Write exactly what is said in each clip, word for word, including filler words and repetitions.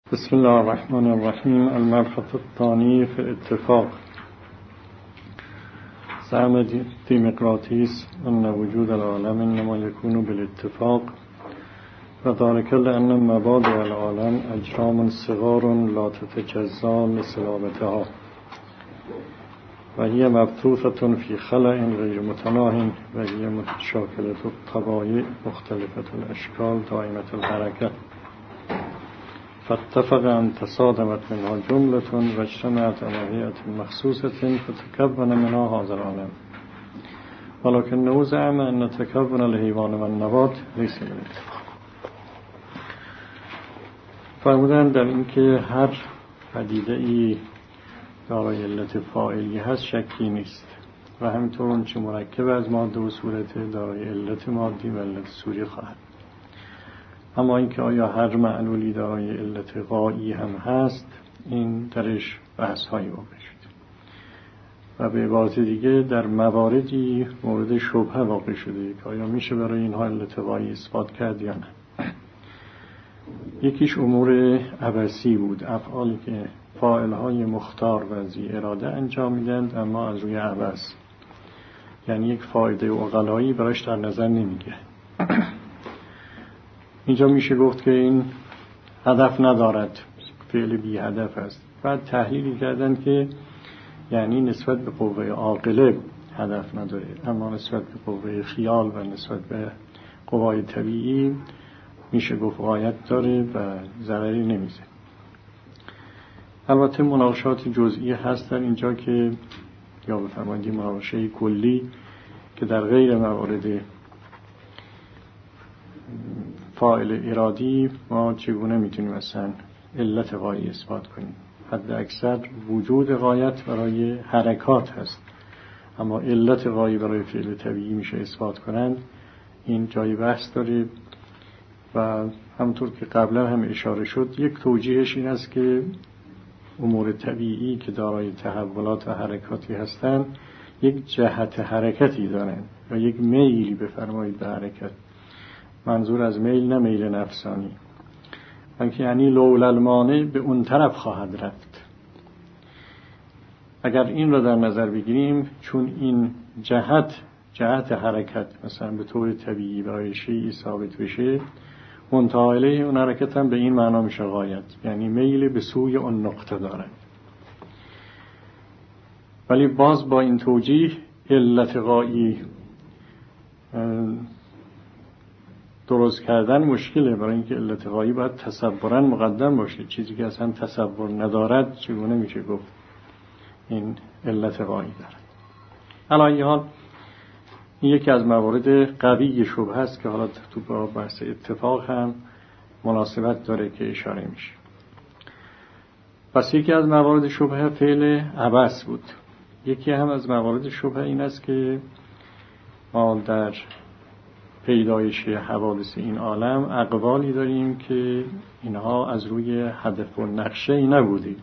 بسم الله الرحمن الرحیم. المبحث الثانی في اتفاق. زعم ديمقراطيس أن وجود العالم إنما يكون بالاتفاق وذلك لأن مبادئ العالم أجرام صغار لا تتجزا لصلابتها وهي مبثوثة في خلأ غير متناه وهي متشاكلة الطبائع مختلفة الأشكال دائمة الحركة فاتفق أن تصادمت منها جملة واجتمعت على هيئة مخصوصة فتكون منها هذا العالم ولكنه زعم أن تكون الحيوان والنبات ليس بالاتفاق. فرمودن در اینکه هر پدیده ای دارای علت فاعلی هست شکی نیست و همینطور اون چه مرکب از ماده و صورت دارای علت مادی و علت صوری خواهد. اما اینکه آیا هر معلولی دارای علت غایی هم هست، این درش بحث هایی واقع شده و به عبارت دیگه در مواردی مورد شبهه واقع شده که آیا میشه برای اینها علت غایی اثبات کرد یا نه. یکیش امور عبثی بود، افعالی که فاعلهای مختار و ذی اراده انجام میدند اما از روی عبث، یعنی یک فایده عقلایی براش در نظر نمیگه. اینجا میشه گفت که این هدف ندارد، فعل بی هدف است. بعد تحلیلی کردن که یعنی نسبت به قوه عاقله هدف نداره اما نسبت به قوه خیال و نسبت به قوای طبیعی میشه گفت غایت داره و ضرری نمیزه. البته مناقشات جزئی هست در اینجا که یا بفرمایید مناقشه کلی که در غیر موارد فاعل ارادی ما چگونه میتونیم مثلا علت غایی اثبات کنیم. حد اکثر وجود غایت برای حرکات هست اما علت غایی برای فعل طبیعی میشه اثبات کنند. این جای بحث داره و همونطور که قبلا هم اشاره شد یک توجیهش این است که امور طبیعی که دارای تحولات و حرکاتی هستند یک جهت حرکتی دارند و یک میلی بفرمایید به حرکت. منظور از میل نه میل نفسانی، بلکه یعنی لولا المانع به اون طرف خواهد رفت. اگر این را در نظر بگیریم، چون این جهت جهت حرکت مثلا به طور طبیعی برای شیئی ثابت بشه، منتهی اون حرکت هم به این معنا میشه غایت، یعنی میل به سوی اون نقطه دارد. ولی باز با این توجیه علت غایی درست کردن مشکله، برای اینکه علت غایی باید تصورا مقدم باشه. چیزی که اصلا تصور ندارد چگونه میشه گفت این علت غایی دارد. علی حال این یکی از موارد قوی شبهه است که حالا تو با بحث اتفاق هم مناسبت داره که اشاره میشه. پس یکی از موارد شبهه فعل عبث بود. یکی هم از موارد شبهه این است که ما در پیدایش حوادث این عالم اقوالی داریم که اینها از روی هدف و نقشه‌ای نبوده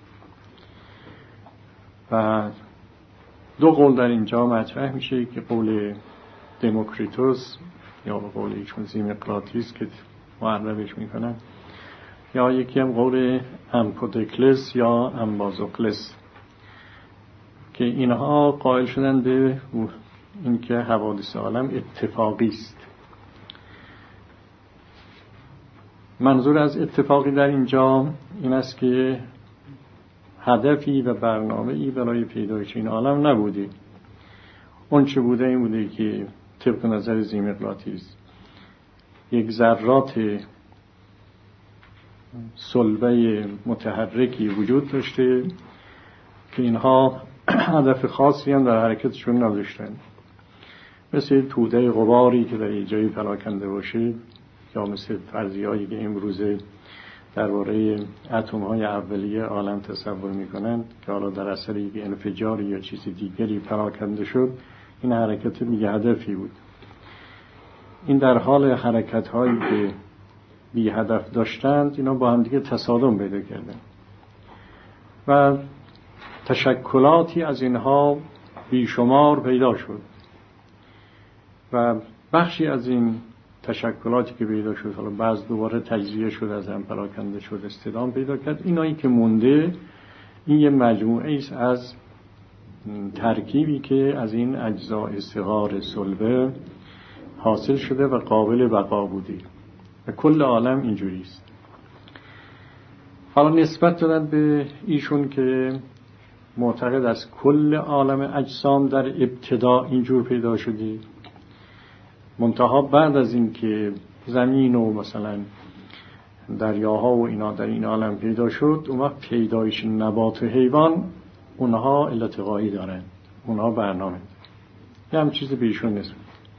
و دو قول در اینجا مطرح میشه که قول دموکریتوس یا قول ایشون ديمقراطيس که معربش میکنن، یا یکی هم قول امپودوکلس یا امبازوکلس که اینها قائل شدن به اینکه حوادث عالم اتفاقی است. منظور از اتفاقی در اینجا این است که هدفی و برنامه‌ای برای پیدایش این عالم نبوده. اون چه بوده این بوده که طبق نظر ديمقراطيس یک ذرات صلبه متحرکی وجود داشته که اینها هدف خاصی هم در حرکتشون نداشتن، مثل توده غباری که در یه جایی پراکنده باشه یا مثل فرضیه‌ای که امروزه درباره اتم‌های اولیه عالم تصور می‌کنند که حالا در اثر یک انفجاری یا چیز دیگری پراکنده شد. این حرکت دیگه هدفی بود. این در حال حرکت‌هایی که بی هدف داشتند اینا با هم دیگه تصادم پیدا کردند و تشکلاتی از اینها بیشمار پیدا شد و بخشی از این تشکلاتی که پیدا شد، حالا بعض دوباره تجزیه شد، از هم پراکنده شد، استدام پیدا کرد. اینایی که مونده این یه مجموعه است از ترکیبی که از این اجزاء صغار صلبه حاصل شده و قابل بقا بوده و کل عالم اینجوری است. حالا نسبت دادن به ایشون که معتقد از کل عالم اجسام در ابتدا اینجور پیدا شده، منتها بعد از این که زمین و مثلا دریاها و اینا در این عالم پیدا شد، اون وقت پیدایش نبات و حیوان اونها علت غایی دارن، اونها برنامه یه هم چیزی به ایشون نسبت.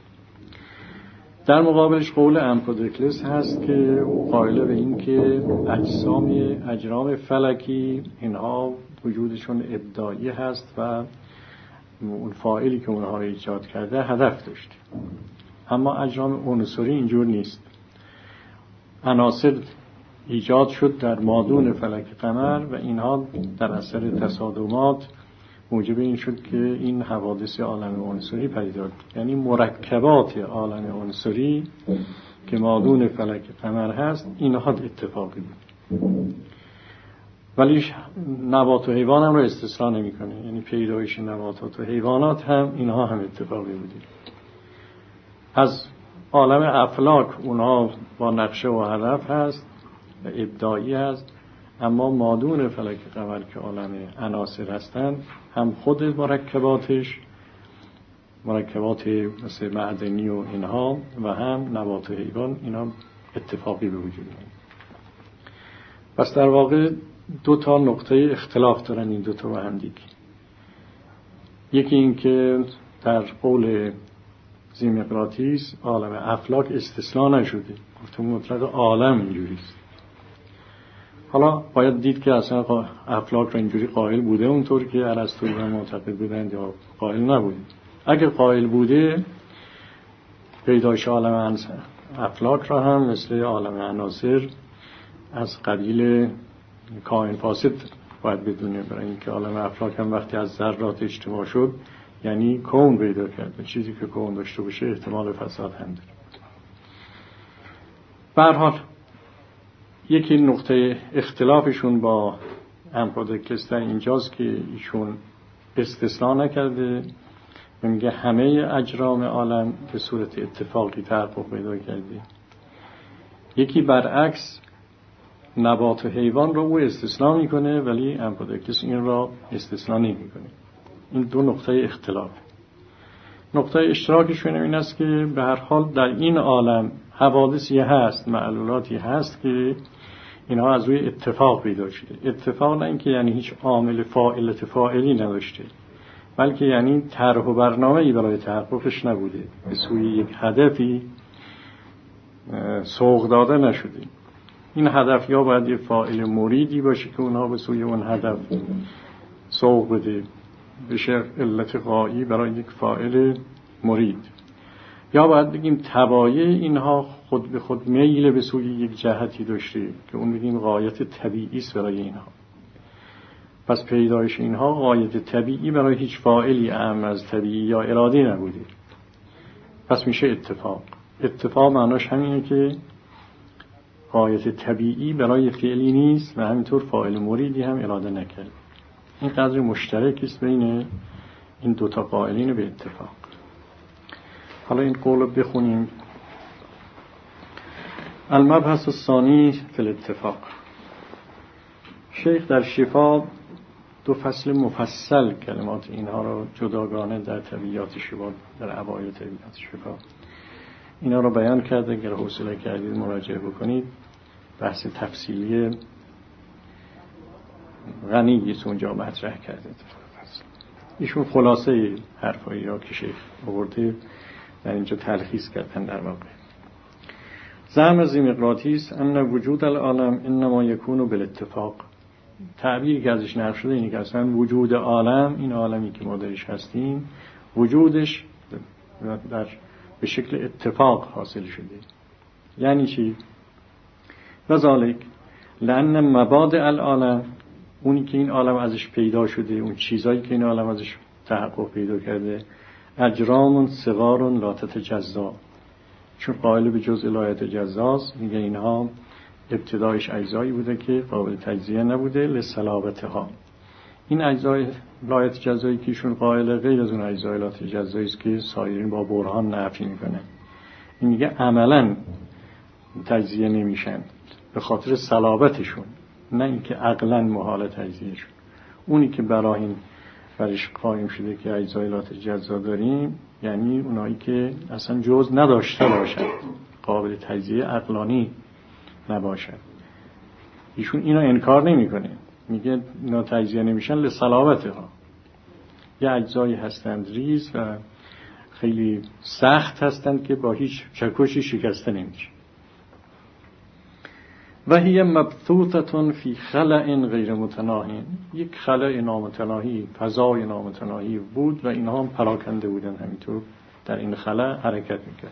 در مقابلش قول امپودوکلس هست که قائل به این که اجسام اجرام فلکی اینها وجودشون ابداعی هست و اون فاعلی که اونها رو ایجاد کرده هدف داشت. اما اجرام عنصری اینجور نیست. عناصر ایجاد شد در مادون فلک قمر و اینها در اثر تصادمات موجب این شد که این حوادث عالم عنصری پدید آمد. یعنی مرکبات عالم عنصری که مادون فلک قمر هست اینها اتفاقی بود. ولی نبات و حیوان هم رو استثنا نمی‌کنه. یعنی پیدایش نباتات و حیوانات هم اینها هم اتفاقی بوده. از عالم افلاک اونها با نقشه و هدف هست و ابداعی هست، اما مادون فلک قمر که عالم عناصر هستند هم خود مرکباتش مرکبات مثل معدنی و اینها و هم نبات و حیوان اینا اتفاقی به وجود میاد. پس در واقع دو تا نقطه اختلاف دارن این دو تا با هم دیگه. یکی این که در قول زیمقراطیس عالم افلاک استثنا نشده، گفته مطلق عالم اینجوریست. حالا باید دید که اصلا افلاک را اینجوری قائل بوده اونطور که ارسطویی معتقد بودند یا قائل نبوده. اگر قائل بوده پیدایش عالم افلاک را هم مثل عالم عناصر از قبیل کائن فاسد باید بدونه، برای اینکه عالم افلاک هم وقتی از ذرات اجتماع شد یعنی کون پیدا کرد، چیزی که کون داشته باشه احتمال فساد هم داره. به هر حال یکی نقطه اختلافشون با امپودوکلس در اینجاست که ایشون استثنا نکرده و میگه همه اجرام عالم به صورت اتفاقی تحقق پیدا کرده. یکی برعکس نبات و حیوان رو او استثنا میکنه ولی امپودوکلس این را استثنا نمیکنه. این دو نقطه اختلاف. نقطه اشتراکشون این است که به هر حال در این عالم حوادثی هست، معلولاتی هست که اینها از روی اتفاق پیدا شده. اتفاق نه اینکه یعنی هیچ عامل فاعلت فاعلی نداشته، بلکه یعنی طرح و برنامه‌ای برای تحققش نبوده، به سوی یک هدفی سوق داده نشده. این هدف یا باید یک فاعل مریدی باشه که اونها به سوی اون هدف سوق بده، بشه علت غایی برای یک فاعل مرید، یا باید بگیم تبایع اینها خود به خود میل به سوی یک جهتی داشته که اون بگیم غایت طبیعی است برای اینها. پس پیدایش اینها غایت طبیعی برای هیچ فاعلی اعم از طبیعی یا ارادی نبوده. پس میشه اتفاق. اتفاق معناش همینه که غایت طبیعی برای فعلی نیست و همینطور فاعل مریدی هم اراده نکرد. این قدر مشترکی است بین این دوتا قائلین به اتفاق. حالا این قول رو بخونیم. المبحث الثانی فی الاتفاق. شیخ در شفا دو فصل مفصل کلمات اینها رو جداگانه در طبیعیات شفا، در اوایل طبیعیات شفا اینا رو بیان کرده. اگر حوصله کردید مراجعه بکنید، بحث تفصیلی غنی اونجا مطرح کرده. ایشون خلاصه حرفایی را که شیخ آورده در اینجا تلخیص کردن. در واقع زعم زیمقراطیس ان وجود العالم انما یکون بالاتفاق. تعبیری که ازش نقل شده اینه که اصلا وجود عالم، این عالمی که ما درش هستیم، وجودش در به شکل اتفاق حاصل شده. یعنی چی؟ وذالک لأن مبادئ العالم، اونی که این عالم ازش پیدا شده، اون چیزایی که این عالم ازش تحقق پیدا کرده، اجرام صغار لا تتجزا، چون قائل به جزء لایحه جزاست، میگه اینها ابتدایش اجزایی بوده که قابل تجزیه نبوده لصلابتها. این اجزای لایحه جزایی که ایشون قائل غیر از اون اجزای لایحه جزایی است که سایرین با برهان نفی میکنه. این میگه عملاً تجزیه نمیشن به خاطر صلابتشون، نه اینکه عقلاً محال تجزیهشون. اونی که براهین برش قائم شده که اجزای لایحه جزا داریم، یعنی اونایی که اصلا جز نداشته باشن، قابل تجزیه عقلانی نباشد. ایشون اینو انکار نمیکنه، میگه اینا تجزیه نمیشن لصلابتها. یه اجزایی هستند ریز و خیلی سخت هستند که با هیچ چکشی شکسته نمیشه. و هی مبثوثه فی خلأ غیر متناهی، یک خلأ نامتناهی، فضای نامتناهی بود و اینها هم پراکنده بودن، همینطور در این خلأ حرکت میکرد.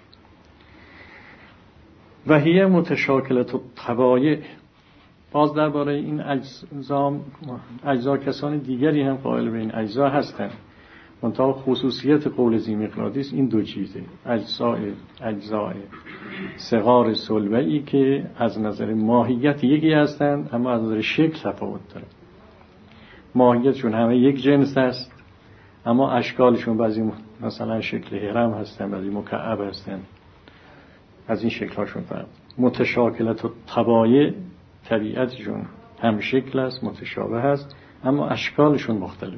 و هی متشاکلة الطبایع، باز درباره این اجزا اجزا کسان دیگری هم قائل به این اجزا هستند. منتها خصوصیت قول ذی‌مقناطیس این دو چیزه: اجزاء اجزاء صغار صلبه‌ای که از نظر ماهیت یکی هستند اما از نظر شکل تفاوت دارند. ماهیتشون همه یک جنس است اما اشکالشون بعضی مثلا شکل هرم هستن، بعضی مکعب هستن، از این شکل‌هاشون فرق. متشاکلت و طبایع، طبیعتشون هم شکل است، متشابه است اما اشکالشون مختلف.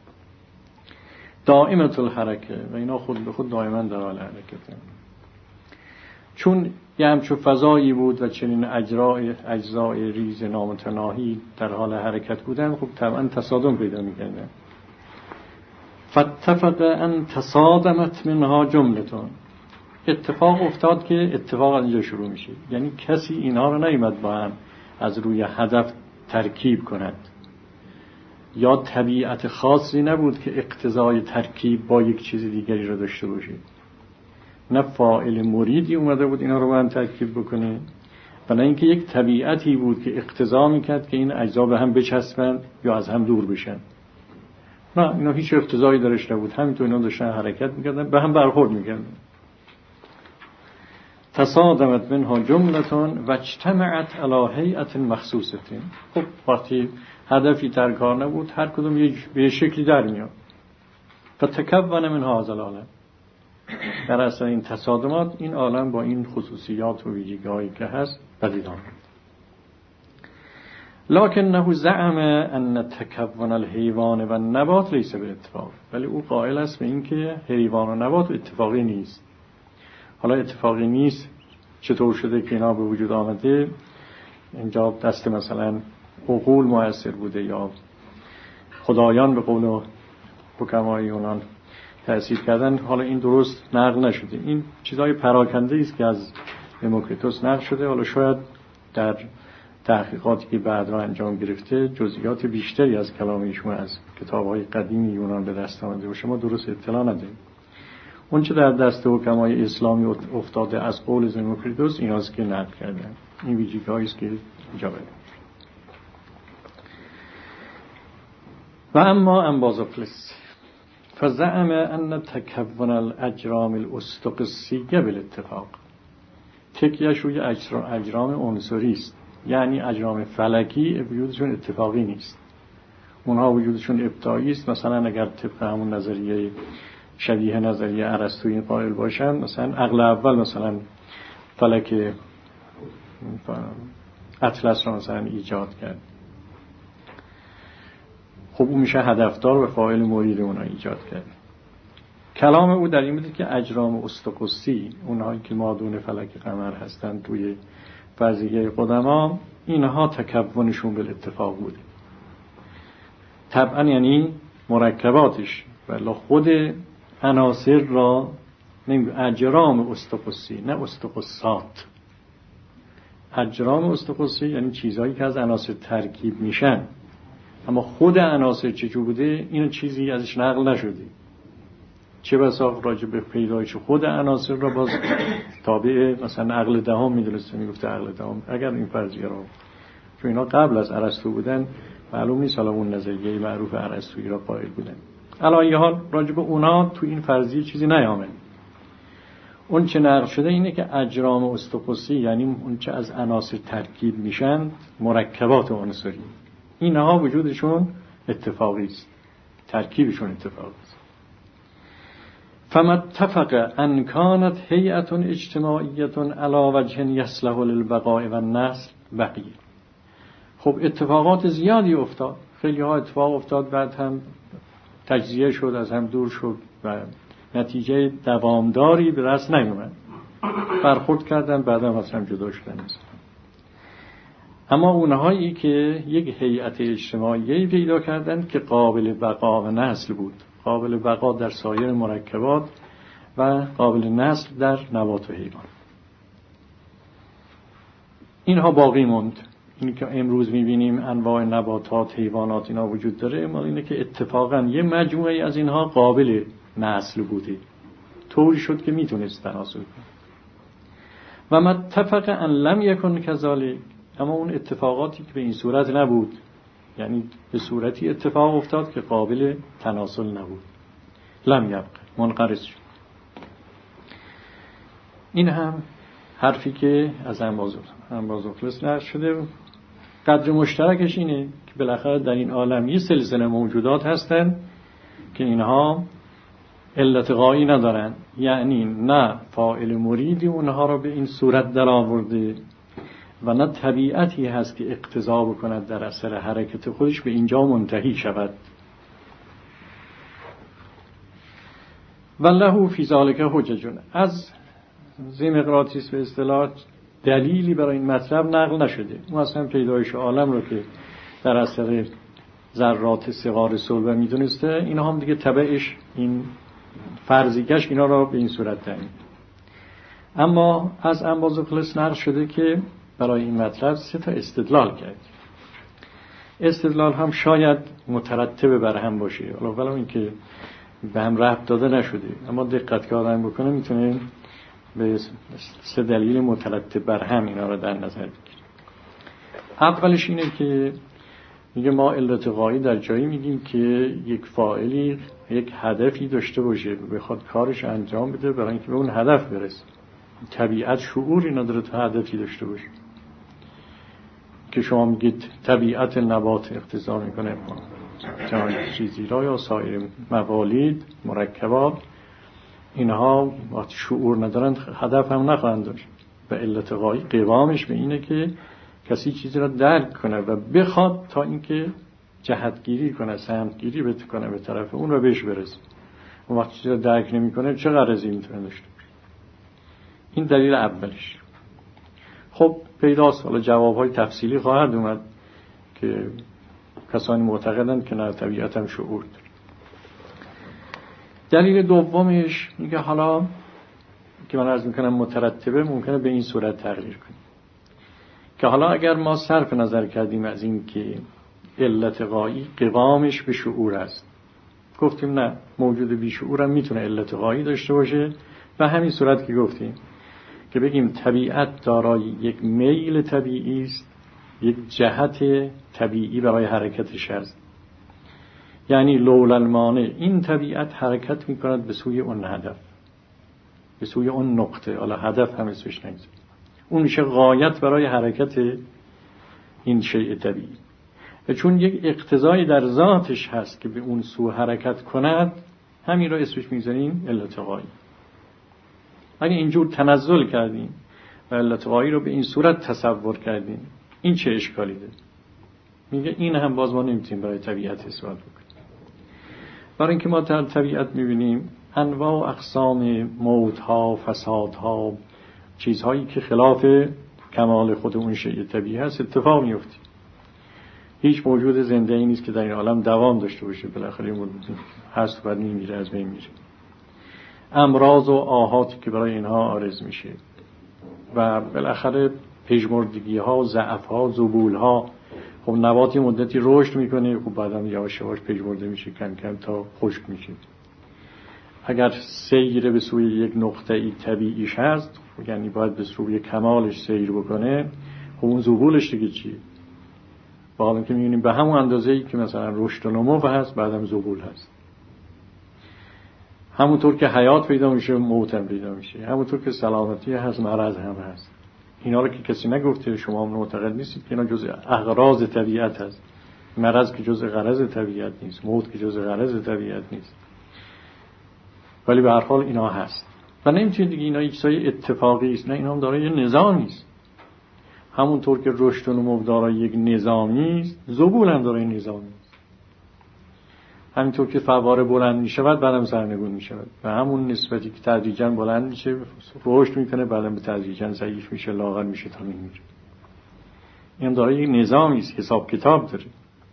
دائمت الحرکه، و اینا خود به خود دائما در حال حرکتن. چون یه همچون فضایی بود و چنین اجزای اجزای ریز نامتناهی در حال حرکت بودن، خب طبعا تصادم پیدا می‌کردن. فاتفق ان تصادمت منها جملتون، اتفاق افتاد که اتفاق از اینجا شروع میشه، یعنی کسی اینها رو نیامد با هم از روی هدف ترکیب کند، یا طبیعت خاصی نبود که اقتضای ترکیب با یک چیز دیگری رو داشته باشه، نه فاعل مریدی اومده بود اینا رو با هم ترکیب بکنه، و نه اینکه یک طبیعتی بود که اقتضا میکرد که این اجزا به هم بچسبند یا از هم دور بشن. نه، اینا هیچ اقتضایی درش نبود، همینطور اینا داشتن حرکت میکردن، به هم برخورد میکردن. تصادمت منها جملتون و اجتمعت علی هیئت مخصوصه. خب وقتی هدفی در کار نبود، هر کدوم به شکلی در میاد. فتکون منها هذا العالم، در اصل این تصادمات این عالم با این خصوصیات و ویژگی‌هایی که هست پدید آمد. لکنه زعم ان تکون الحیوان و النبات لیس بالاتفاق، ولی او قائل است به این که حیوان و نبات اتفاقی نیست. حالا اتفاقی نیست چطور شده که اینا به وجود آمده؟ اینجا دست مثلا عقول مؤثر بوده یا خدایان به قول حکمای یونان تأثیر کردن. حالا این درست نقل نشده، این چیزای پراکنده است که از دموکریتوس نقل شده. حالا شاید در تحقیقاتی که بعدها انجام گرفته جزئیات بیشتری از کلام ایشون از کتاب‌های قدیم یونان به دست آمده باشه، ما درست اطلاع نداریم. اون چه در دست حکمای اسلامی افتاده از قول دموکریتوس ایناست که نقل کردن. این ویژگی‌هایی است که اینجا بده. و اما انبازوفلس فزعم ان تکون الاجرام الاستقصیه بالاتفاق، تکیه‌اش روی اجرام عنصری است، یعنی اجرام فلکی وجودشون اتفاقی نیست، اونها وجودشون ابتدایی است. مثلا اگر طبق همون نظریه شبیه نظریه ارسطویی قائل باشن، مثلا عقل اول مثلا فلک اطلس رو مثلا ایجاد کرد، خب اون میشه هدفدار و فاعل مرید اونها ایجاد کرد. کلام او در این بود که اجرام استقصی، اونهایی که مادون فلک قمر هستند توی فرضیه قدما، اینها تکونشون بالاتفاق بوده. طبعا یعنی مرکباتش، ولی خود عناصر را نمیگه اجرام استقصی، نه استقصات. اجرام استقصی یعنی چیزهایی که از عناصر ترکیب میشن، اما خود عناصر چجور بوده این چیزی ازش نقل نشده. چه بسا راجع به پیدایش خود عناصر را باز تابع مثلا عقل دهم میدونسته، میگفته عقل دهم اگر این فرضیه را، چون اینا قبل از ارسطو بودن، معلوم نیست حالا اون نظریه معروف ارسطویی را قائل بودن. علی حال راجع به اونا تو این فرضیه چیزی نیامد. اون چه نقل شده اینه که اجرام استقصی، یعنی اون چه از عناصر ترکیب میشن، مرکبات عنصری، اینها وجودشون اتفاقی است، ترکیبشون اتفاقی است. فما اتفق ان كانت هیئة اجتماعیة علی وجه یصلح للبقاء و النسل بقیه. خب اتفاقات زیادی افتاد، خیلی ها اتفاق افتاد، بعد هم تجزیه شد، از هم دور شد و نتیجه دوامداری به دست نیومد، برخورد کردن، بعدم از هم جدا شدن. اما اونهایی که یک هیئت اجتماعی پیدا کردن که قابل بقا و نسل بود، قابل بقا در سایر مرکبات و قابل نسل در نبات و حیوان، اینها باقی موند. اینی که امروز می‌بینیم انواع نباتات، حیوانات اینا وجود داره، ما اینه که اتفاقا یه مجموعه از اینها قابل نسل بوده، طوری شد که میتونست تناسل کنه. و ما اتفق ان لم یکن کذالک، اما اون اتفاقاتی که به این صورت نبود، یعنی به صورتی اتفاق افتاد که قابل تناسل نبود، لم یبق، منقرض شد. این هم حرفی که از انبازوخلص نقل شده. قدر مشترکش اینه که بالاخره در این عالم یه سلسله موجودات هستن که اینها علت غایی ندارن، یعنی نه فاعل مریدی اونها را به این صورت در آورده و نه طبیعتی هست که اقتضا بکند در اثر حرکت خودش به اینجا منتهی شود. والله فی ذلک حجج. از زیمقراطیس به اصطلاح دلیلی برای این مطلب نقل نشده. اون اصلا پیدایش عالم رو که در اثر ذرات صغار صلبه میدونسته، اینا هم دیگه تبعش این فرضیگش اینا را به این صورت تعیین. اما از انبازوخلص نقل شده که برای این مطلب سه تا استدلال کرد. استدلال هم شاید مترتب بر هم باشه، ولو اینکه به هم ربط داده نشده، اما دقت که آدم بکنه میتونه به سه دلیل مترتب بر هم اینا را در نظر بگیره. اولش اینه که میگه ما علت غایی در جایی میگیم که یک فاعلی یک هدفی داشته باشه، بخواد کارش انجام بده برای اینکه به اون هدف برسه. طبیعت شعوری نداره تا هدفی داشته باشه. که شما میگید طبیعت نبات اقتضا میکنه جای چیزی را یا سایر موالید مرکبات، اینها وقتی شعور ندارن هدف هم نخواهند داشت. و علت غایی قوامش به اینه که کسی چیزی را درک کنه و بخواد تا اینکه جهتگیری کنه، سمتگیری بکنه به طرف اون رو بهش برسه. و وقتی چیزی را درک نمی کنه چه غرضی میتونه داشته باشه؟ این دلیل اولش. خب پیداست، حالا جوابهای تفصیلی خواهد اومد که کسانی معتقدند که نه طبیعت هم شعور داره. دلیل دومش میگه حالا که من عرض میکنم مترتبه، ممکنه به این صورت تغییر کنیم که حالا اگر ما صرف نظر کردیم از این که علت غایی قوامش به شعور است، گفتیم نه موجود بی شعور هم میتونه علت غایی داشته باشه، و همین صورت که گفتیم که بگیم طبیعت دارای یک میل طبیعی است، یک جهت طبیعی برای حرکتش هست، یعنی لولا المانع این طبیعت حرکت میکند به سوی اون هدف، به سوی اون نقطه، حالا هدف هم اسمش نگذاریم، اون میشه غایت برای حرکت این شیء طبیعی. و چون یک اقتضای در ذاتش هست که به اون سو حرکت کند، همین رو اسمش میذاریم علت غایی. اگه اینجور تنزل کردیم و علت غایی رو به این صورت تصور کردیم، این چه اشکالی داره؟ میگه این هم باز ما نمیتونیم برای طبیعت اثبات بکنیم. برای اینکه ما در طبیعت میبینیم انواع و اقسام موت‌ها، فسادها، چیزهایی که خلاف کمال خود اون شیء طبیعی هست اتفاق میفته. هیچ موجود زنده‌ای نیست که در این عالم دوام داشته باشه، بالاخره هست و میمیره، از بین میره. امراض و آهاتی که برای اینها عارض میشه و بالاخره پژمردگی ها، ضعف ها، ذبول ها. خب نباتی مدتی رشد میکنه، خب بعدم یواش یواش پژمرده میشه، کم کم تا خشک میشه. اگر سیر به سوی یک نقطه‌ای طبیعیش هست، یعنی باید به سوی کمالش سیر بکنه، خب اون ذبولش دیگه چیه؟ با حالا که میبینیم به همون اندازه‌ای که مثلا رشد و نمو هست، بعدم ذبول هست. همونطور که حیات پیدا میشه موت هم پیدا میشه، همونطور که سلامتی هست مرض هم هست. اینا رو که کسی نگفته، شما هم معتقد نیستید که اینا جزء اغراض طبیعت هست. مرض که جزء غرض طبیعت نیست، موت که جزء غرض طبیعت نیست، ولی به هر حال اینا هست و نمیتونید دیگه اینا یک چیزای اتفاقی است، نه، اینا هم دارای یه نظامی است. همونطور که رشد و نمو دارای یک نظامی است، ذبول هم دارای نظامی است. همینطور که فواره بلند میشود بعدم سرنگون میشود و همون نسبتی که تدریجا بلند میشه رشد میکنه، بعدم به تدریجا ضعیف میشه، لاغر میشه تا میمیره. این دارای یک نظامی است، حساب کتاب داره.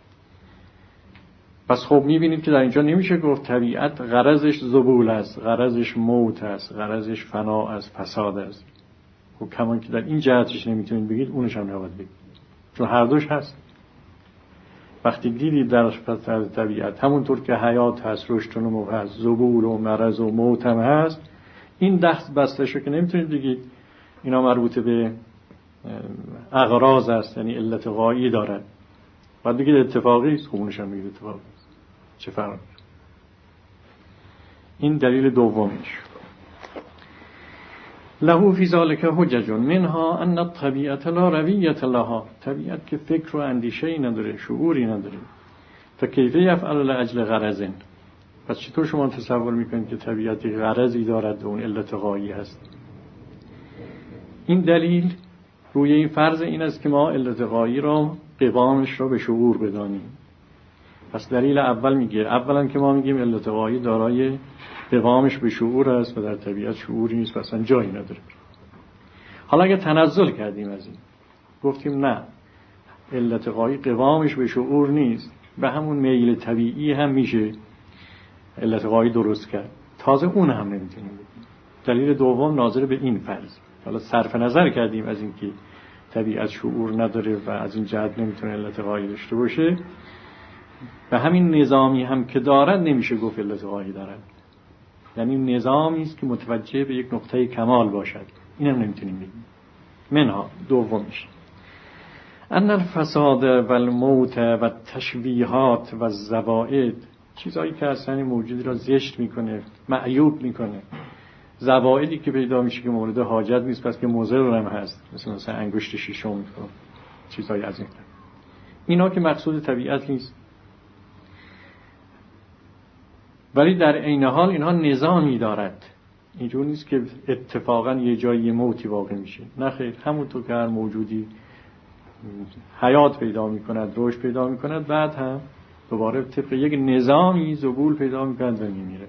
پس خب میبینید که در اینجا نمیشه گفت طبیعت غرضش ذبول است، غرضش موت است، غرضش فنا است، فساد است. خب کمان که در این جهتش نمیتونید بگید، اونش هم نباید بگید، چون هر دوش هست. وقتی دیدید در طبیعت همونطور که حیات هست، رشد و نمو هست، ذبول و مرض و موت هم هست، این دست بسته شو که نمیتونید بگید اینا مربوط به اغراض است، یعنی علت غایی دارد. بعد بگید اتفاقی است، خب اونش هم بگید اتفاقی است. چه فرق؟ این دلیل دومش. له فی ذلک حجج منها ان الطبیعه لا رویه لها، طبیعت که فکر و اندیشه‌ای نداره، شعوری نداره. فکیف یفعل لاجل غرض، پس چطور شما تصور میکنید که طبیعتی غرضی دارد و اون علت غایی هست؟ این دلیل روی این فرض این است که ما علت غایی را، قوامش را به شعور بدانیم. پس دلیل اول میگه اولا که ما میگیم علت غایی دارای قوامش به شعور است و در طبیعت شعوری نیست و اصلا جایی نداره. حالا اگه تنزل کردیم از این، گفتیم نه، علت غایی قوامش به شعور نیست، به همون میل طبیعی هم میشه علت غایی درست کرد، تازه اون هم نمیتونیم بگیم. دلیل دوم ناظر به این فرض. حالا صرف نظر کردیم از اینکه طبیعت شعور نداره و از این جهت نمیتونه علت غایی داشته باشه، به همین نظامی هم که دارد نمیشه گفت علت غایی دارد. یعنی نظامی است که متوجه به یک نقطه کمال باشد، اینم نمیتونیم بگیم. منها دومش ان الفساد و الموت و التشویهات و الزوائد، چیزایی که اصلا موجودی را زشت میکنه، معیوب میکنه، زوائدی که پیدا میشه که مورد حاجت نیست پس که مضر هم هست، مثل مثلا انگشت شیشم، چیزایی از این. اینا که مقصود طبیعت نیست، ولی در عین حال اینها نظامی دارد. اینجور نیست که اتفاقا یه جایی موتی واقع میشه، نه خیر، همونطور که هر موجودی حیات پیدا میکند، رشد پیدا میکند، بعد هم دوباره طبق یک نظامی ذبول پیدا میکند و میمیره.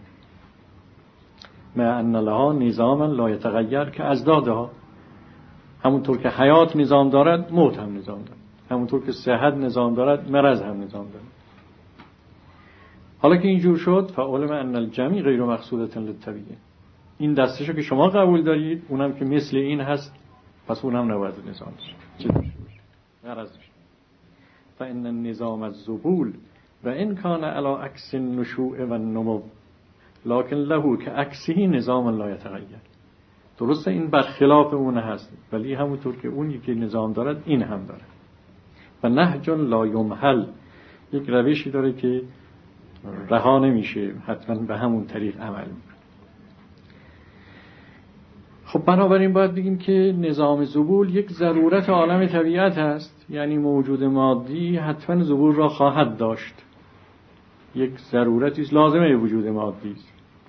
ما ان لها نظاما لا یتغیر که ازدادها، همونطور که حیات نظام دارد موت هم نظام دارد، همونطور که صحت نظام دارد مرض هم نظام دارد. حالا که اینجور شد فعلم ان الجمیع غیر مقصودة للطبیعه، این دستشو که شما قبول دارید اونم که مثل این هست، پس اونم نباید نظام شه، غرض شه. فان النظام الذبول و ان کان علی عکس النشوء و النمو لکن له که عکسه نظام لا یتغیر. درسته این برخلاف اون هست، ولی همونطور که اونی که نظام دارد این هم داره. و نهج لا یمحل، یک روشی داره که رها نمیشه، حتما به همون طریق عمل میکنه. خب بنابراین باید بگیم که نظام ذبول یک ضرورت عالم طبیعت هست، یعنی موجود مادی حتما ذبول را خواهد داشت، یک ضرورتی است، لازمه وجود مادی است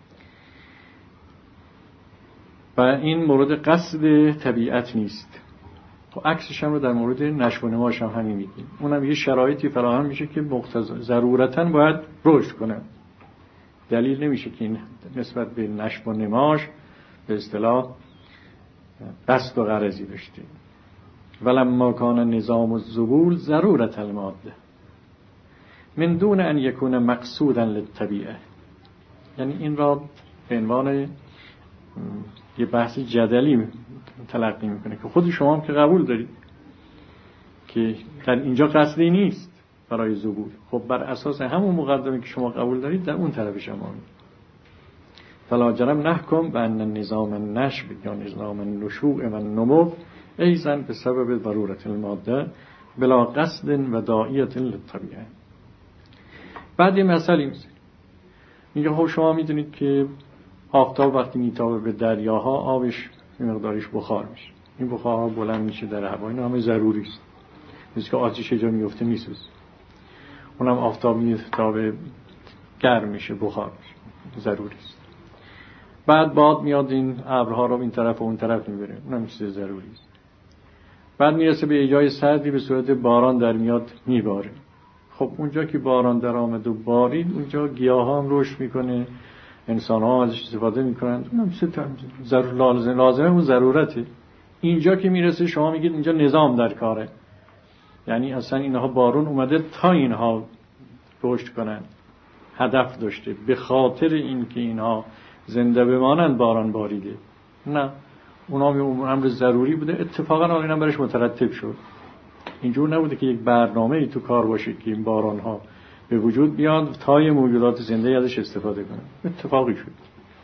و این مورد قصد طبیعت نیست. خب عکسش هم رو در مورد نشو و نماش هم همین میگیم، اونم یه شرایطی فراهم میشه که مقتضا ضرورتاً باید رشد کنه. دلیل نمیشه که این نسبت به نشو و نماش به اصطلاح قصد و غرضی داشته. ولما کان نظام الذبول ضرورت الماده من دون ان یکون مقصودا للطبیعه، یعنی این را به عنوان یه بحث جدلی تلقی میکنه که خود شما هم که قبول دارید که در اینجا قصدی نیست برای ذبول. خب بر اساس همون مقدمه که شما قبول دارید در اون طرف شما فلا جرم نحکم بان النظام النشو یا نظام النشوء و النمو ایضا به سبب ضرورت الماده بلا قصد و داعیت للطبیعه. بعد یه مسئله میگه خب شما میدونید که آفتاب وقتی میتابه به دریاها آبش مقدارش بخار میشه، این بخارها بلند میشه در هوا، این همه ضروری است. مثل که آتش جا میفته میسوزه، اونم آفتاب میتابه گرم میشه، بخار میشه، ضروری است. بعد باد میاد این ابرها رو این طرف و اون طرف میبره، اونم چیز ضروری است. بعد میرسه به جای سردی به صورت باران در میاد میباره. خب اونجا که باران در آمد و بارید اونجا گیاه هم رشد میکنه، انسان ها ازش استفاده میکنن، اونم ضرور لازم لازمه اون ضرورته. اینجا که میرسه شما میگید اینجا نظام در کاره، یعنی اصلا اینها بارون اومده تا اینها رشد کنن، هدف داشته، به خاطر اینکه اینها زنده بمانند باران باریده. نه، اونا به امر ضروری بوده، اتفاقا آن اینم برش مترتب شد. اینجور نبوده که یک برنامه ای تو کار باشه که این باران ها به وجود بیاد تا یه موجودات زنده ازش استفاده کنن، اتفاقی شد.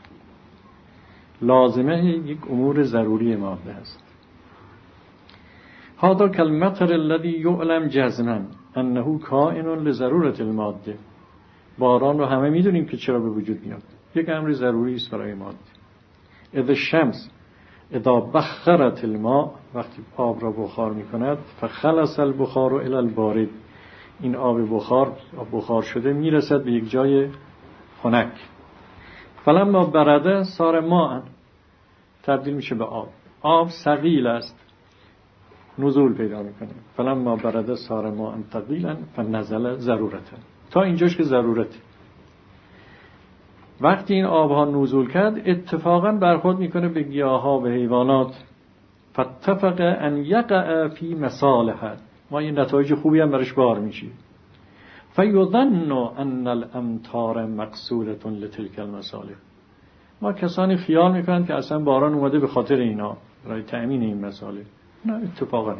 لازمه یک امور ضروری ماده هست. هذا کالمطر الذی یعلم جزما انه کائن لضرورة الماده. باران رو همه میدونیم که چرا به وجود میاد، یک امر ضروری است برای ماده. اذا الشمس اذا بخرت الماء، وقتی آب را بخار میکند، فخلص البخار الى البارد، این آب بخار بخار شده میرسد به یک جای خنک. فلما برده صار ماء، تبدیل میشه به آب. آب ثقیل است، نزول پیدا میکنه. فلما برده صار ماء ثقیلا فنزل ضرورتا، تا اینجاش که ضرورت. وقتی این آبها نزول کرد اتفاقا برخورد میکنه به گیاها، به حیوانات. فاتفق ان یقع فی مصالح، ما این نتایج خوبی هم برش بار میشه. فیظن ان الامطار مقصوده لتلک المصالح، ما کسانی خیال میکنند که اصلا باران اومده به خاطر اینا، برای تأمین این مصالح. نه، اتفاقا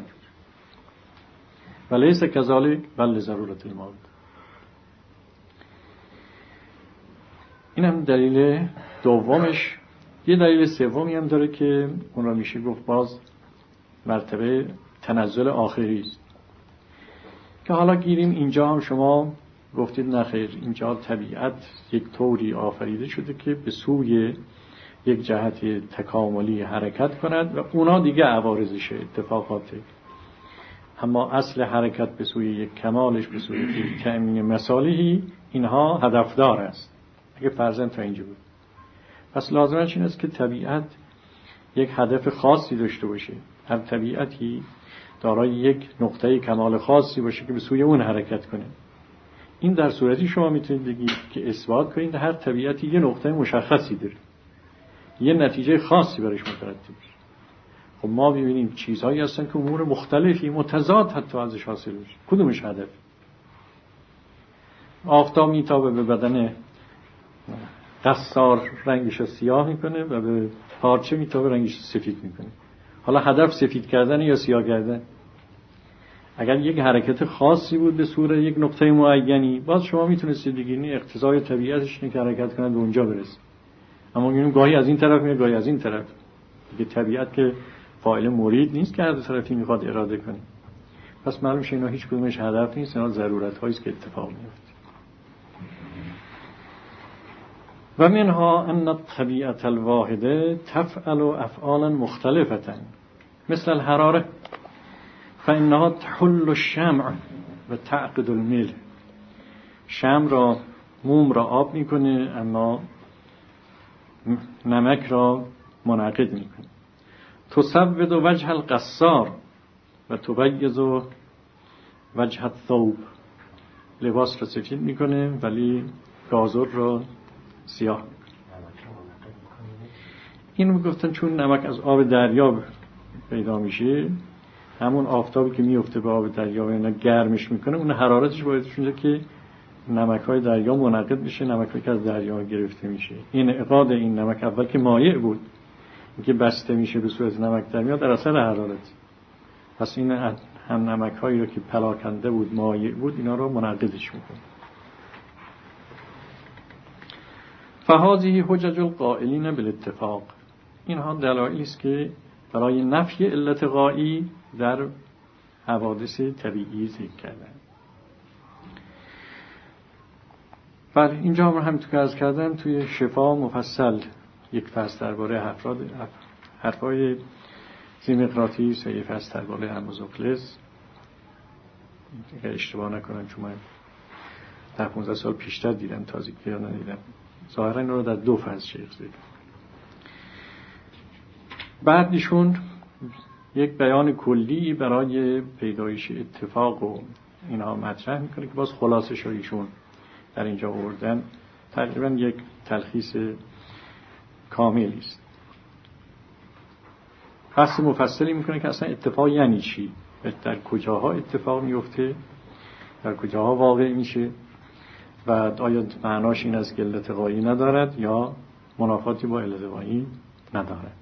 ولیس کذالک بل لضرورة الماده. این هم دلیل دومش. یه دلیل سومی هم داره که اون را میشه گفت باز مرتبه تنزل آخری است، که حالا گیریم اینجا هم شما گفتید نخیر، اینجا طبیعت یک طوری آفریده شده که به سوی یک جهت تکاملی حرکت کند و اونا دیگه عوارضشه، اتفاقاته. اما اصل حرکت به سوی یک کمالش، به سوی یک تأمین مصالحی، اینها هدفدار است. اگه فرضاً تا اینجا بود، پس لازمش این است که طبیعت یک هدف خاصی داشته باشه، هر طبیعتی دارای یک نقطه کمال خاصی باشه که به سوی اون حرکت کنه. این در صورتی شما میتونید بگید که اثبات کنید هر طبیعتی یه نقطه مشخصی داره، یه نتیجه خاصی برش مترتب میشه. خب ما ببینیم چیزهایی هستن که امور مختلفی متضاد حتی ازش حاصل میشه، کدومش هدف؟ آفتاب میتابه به بدن قصار، رنگش سیاه میکنه و به پارچه میتابه رنگش سفید میکنه. حالا هدف سفید کردن یا سیاه کردن؟ اگر یک حرکت خاصی بود به صورت یک نقطه معینی، باز شما میتونستید بگید اقتضای طبیعتش اینه که حرکت کنه به اونجا برسه. اما میگیم گاهی از این طرف میاد، گاهی از این طرف. دیگه طبیعت که فاعل مرید نیست که هر دو طرفی میخواد اراده کنه. پس معلوم شه اینا هیچ کدومش هدف نیست، اینا ضرورت هایی است که اتفاق میفته. و منها ان الطبیعه الواحده تفعل افعالا مختلفه مثل الحراره فانها تحل الشمع و تعقد الملح. شمع را، موم را آب میکنه، اما نمک را منعقد میکنه. تسود وجه القصار و تبیض وجه الثوب. لباس را سفید میکنه ولی گازر را سیاه میکنه. اینو میگفتن چون نمک از آب دریا پیدا میشه، همون آفتابی که میفته به آب دریا و اینا گرمش میکنه، اون حرارتش باید شونجا که نمک‌های دریا منعقد میشه، نمک‌هایی که از دریا گرفته میشه. این انعقاد این نمک اول که مایع بود، که بسته میشه به صورت نمک در میاد، در اثر حرارت. پس این هم نمک‌هایی رو که پلاکنده بود، مایع بود، اینا رو منعقدش میکنه. فهذه حجج القائلین بالاتفاق. اینها دلایلی است که برای نفی علت غایی در حوادث طبیعی ذکر کردن. بله، اینجا هم همینطور که عرض کردم توی شفا مفصل یک فصل درباره افراد حرفای زیمقراطیس و یک فصل درباره هرموزوکلس. اگر اشتباه نکنم چون من در پانزده سال پیشتر دیدم، تازگی یا ندیدم. ظاهرا این رو در دو فصل شیخ زید. بعد ایشون یک بیان کلی برای پیدایش اتفاق و اینها مطرح میکنه که باز خلاصش رو ایشون در اینجا آوردن. تقریبا یک تلخیص کاملی است. بحث مفصلی میکنه که اصلا اتفاق یعنی چی، در کجاها اتفاق میفته، در کجاها واقع میشه و آیا معناش این است که علت غایی ندارد یا منافاتی با علت غایی ندارد.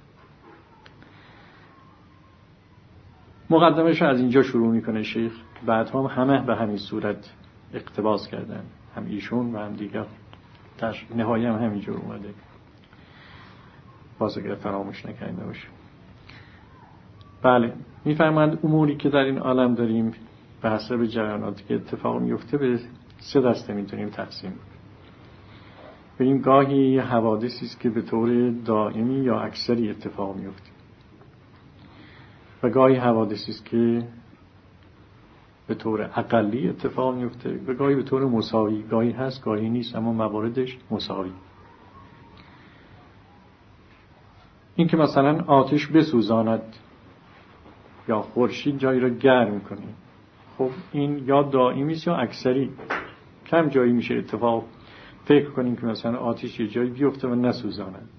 مقدمش از اینجا شروع میکنه شیخ. بعد هم همه به همین صورت اقتباس کردن، هم ایشون و هم دیگر. در نهایه هم همینجور اومده، باز اگر فراموش نکرده باشه. بله، میفرمایند اموری که در این عالم داریم به حسب جریاناتی که اتفاق میفته به سه دسته میتونیم تقسیم کنیم. این گاهی حوادثی است که به طور دائمی یا اکثری اتفاق میفته و گاهی حوادثی است که به طور اقلی اتفاق میفته و گاهی به طور مساوی، گاهی هست گاهی نیست اما مواردش مساوی. این که مثلا آتش بسوزاند یا خورشید جایی را گرم کنه، خب این یا دائمی است یا اکثری. کم جایی میشه اتفاق فکر کنیم که مثلا آتش یه جایی بیفته و نسوزاند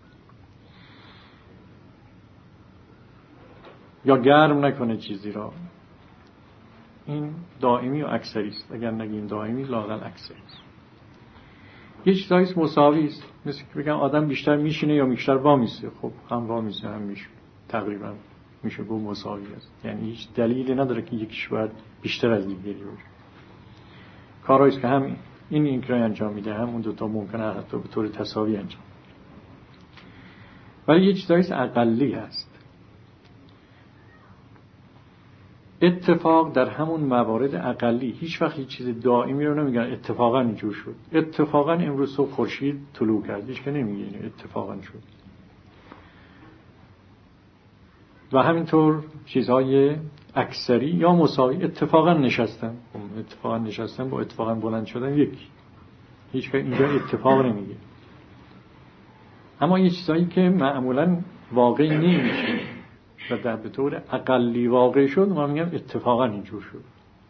یا گرم نکنه چیزی را. این دائمی و اکثری است. اگر نگیم دائمی لااقل اکثری است. یه چیزایی است مساوی است، مثل که بگم آدم بیشتر میشینه یا بیشتر وامیسته. خب هم وامیسته هم میشینه، تقریبا میشه گفت مساوی است. یعنی هیچ دلیلی نداره که یکیش باید بیشتر از دیگری باشه. کارهایی است که هم این این کار انجام میده هم اون دوتا ممکنه حتی به طور تساوی انجام. ولی یه چیزایی است اقلی هست. اتفاق در همون موارد اقلی، هیچ وقت هیچ چیز دائمی رو نمیگن اتفاقا اینجور شد. اتفاقا امروز صبح خورشید طلوع کرد، هیچ که نمیگه اینه اتفاقا شد. و همینطور چیزهای اکثری یا مساوی، اتفاقا نشستن. اتفاقا نشستن با اتفاقا بلند شدن یکی. هیچ که اینجا اتفاق نمیگه. اما یه چیزایی که معمولا واقعی نمیشه و در به طور اقلی واقع شد، ما میگم اتفاقا اینجور شد.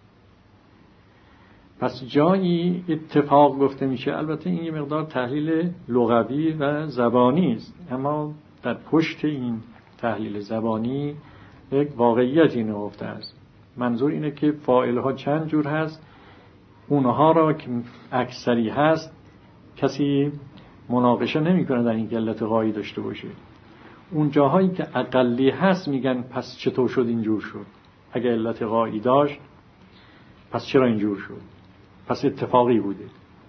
پس جایی اتفاق گفته میشه. البته این یه مقدار تحلیل لغوی و زبانی است، اما در پشت این تحلیل زبانی یک واقعیتی نهفته است. منظور اینه که فاعلها چند جور هست، اونها را که اکثری هست کسی مناقشه نمیکنه در این علت غایی داشته باشه. اون جاهایی که اقلی هست میگن پس چطور شد اینجور شد. اگه علت غایی داشت پس چرا اینجور شد، پس اتفاقی بوده.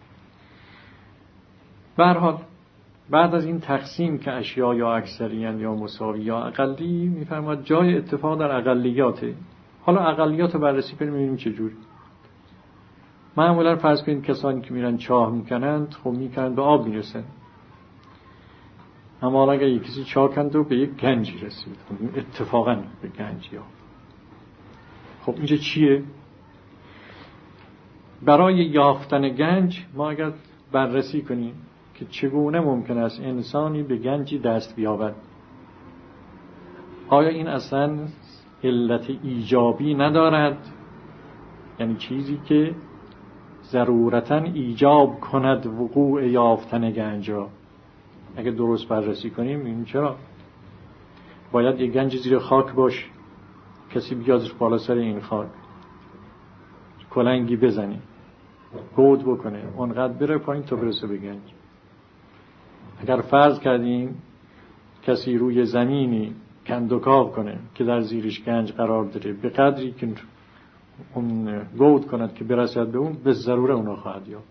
به هر حال بعد از این تقسیم که اشیا یا اکثریان یا مساوی یا اقلی، میفرماد جای اتفاق در اقلیاته. حالا اقلیات رو بررسی کنیم ببینیم چه جوری. معمولا فرض کنید کسانی که میرن چاه میکنند، خب میکنند به آب میرسن. اما حالا اگر یک کسی چاه کند و به یک گنجی رسید، خب اتفاقا به گنجی ها. خب اینجا چیه؟ برای یافتن گنج ما اگر بررسی کنیم که چگونه ممکن است انسانی به گنجی دست بیابد، آیا این اصلا علت ایجابی ندارد؟ یعنی چیزی که ضرورتاً ایجاب کند وقوع یافتن گنج را. اگه درست بررسی کنیم این چرا باید یک گنج زیر خاک باشه، کسی بیادش بالا سر این خاک کلنگی بزنه، گود بکنه، اونقدر بره پایین تا برسه به گنج. اگر فرض کردیم کسی روی زمینی کندوکاو کنه که در زیرش گنج قرار داره، به قدری که اون گود کند که برسد به اون، به ضروره اونو خواهد یافت.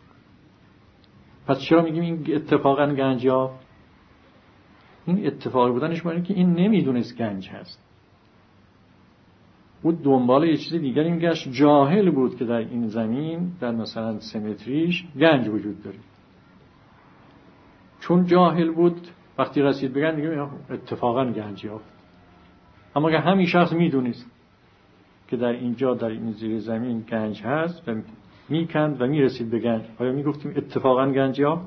پس چرا میگیم این اتفاقا گنج یافت؟ این اتفاقی بودنش معنی که این نمیدونست گنج هست، او دنبال یه چیز دیگری میگشت، جاهل بود که در این زمین در مثلا سه متریش گنج وجود داره. چون جاهل بود وقتی رسید بگن دیگه اتفاقا گنج یافت. اما که همین شخص میدونست که در اینجا در این زیر زمین گنج هست و میکند و میرسید به گنج، آیا میگفتیم اتفاقا گنج یافت؟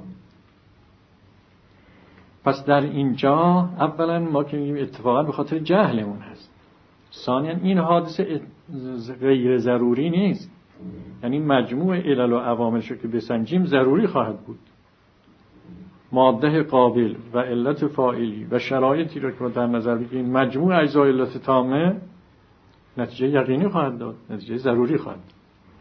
پس در اینجا اولا ما که میگیم اتفاقا به خاطر جهلمون هست. ثانیا این حادثه غیر ضروری نیست، یعنی مجموع علل و عواملش که بسنجیم ضروری خواهد بود. ماده قابل و علت فاعلی و شرایطی رو که ما در نظر بگیریم مجموع اجزای علت تامه نتیجه یقینی خواهد داد، نتیجه ضروری خواهد داد.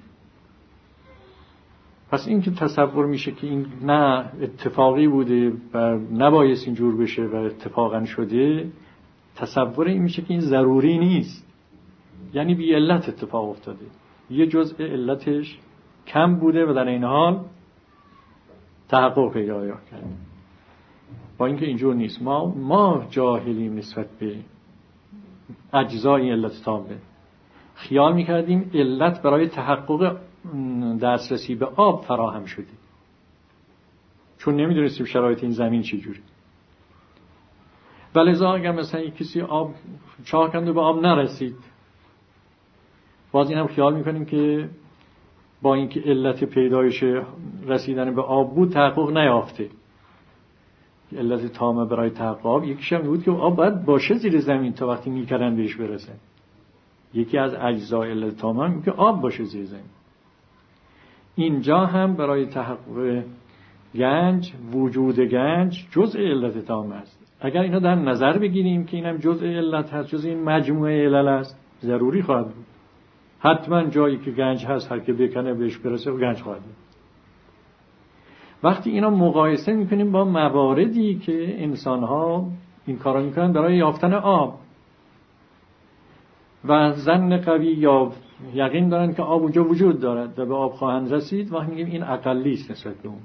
پس این که تصور میشه که این نه اتفاقی بوده و نبایست اینجور بشه و اتفاقا شده، تصور این میشه که این ضروری نیست، یعنی بی علت اتفاق افتاده، یه جزء علتش کم بوده و در این حال تحقق پیدا کرده. با اینکه اینجور نیست، ما ما جاهلیم نسبت به اجزای علت تامه. خیال میکردیم علت برای تحقق دسترسی به آب فراهم شده، چون نمیدونستیم شرایط این زمین چی جوری. ولذا اگر مثلا یک کسی آب چاه کند و به آب نرسید، باز این هم خیال میکنیم که با اینکه علت پیدایش رسیدن به آب بود تحقق نیافته. علت تامه برای تحقق آب یکیش هم بود که آب باید باشه زیر زمین تا وقتی میکردن بهش برسه. یکی از اجزای علت تامه هم که آب باشه زیر زمین. اینجا هم برای تحقق گنج، وجود گنج جزء علت تامه است. اگر اینا در نظر بگیریم که اینم جزء علت هست، جزء این مجموعه علل است، ضروری خواهد بود. حتما جایی که گنج هست هر که بکنه بهش برسه و گنج خواهد بود. وقتی اینا مقایسه میکنیم با مواردی که انسان‌ها این کارا میکنن برای یافتن آب و ظن قوی یا یقین دارن که آب اونجا وجود دارد و به آب خواهند رسید، وقتی میگیم این اقلی است نسبت به اون.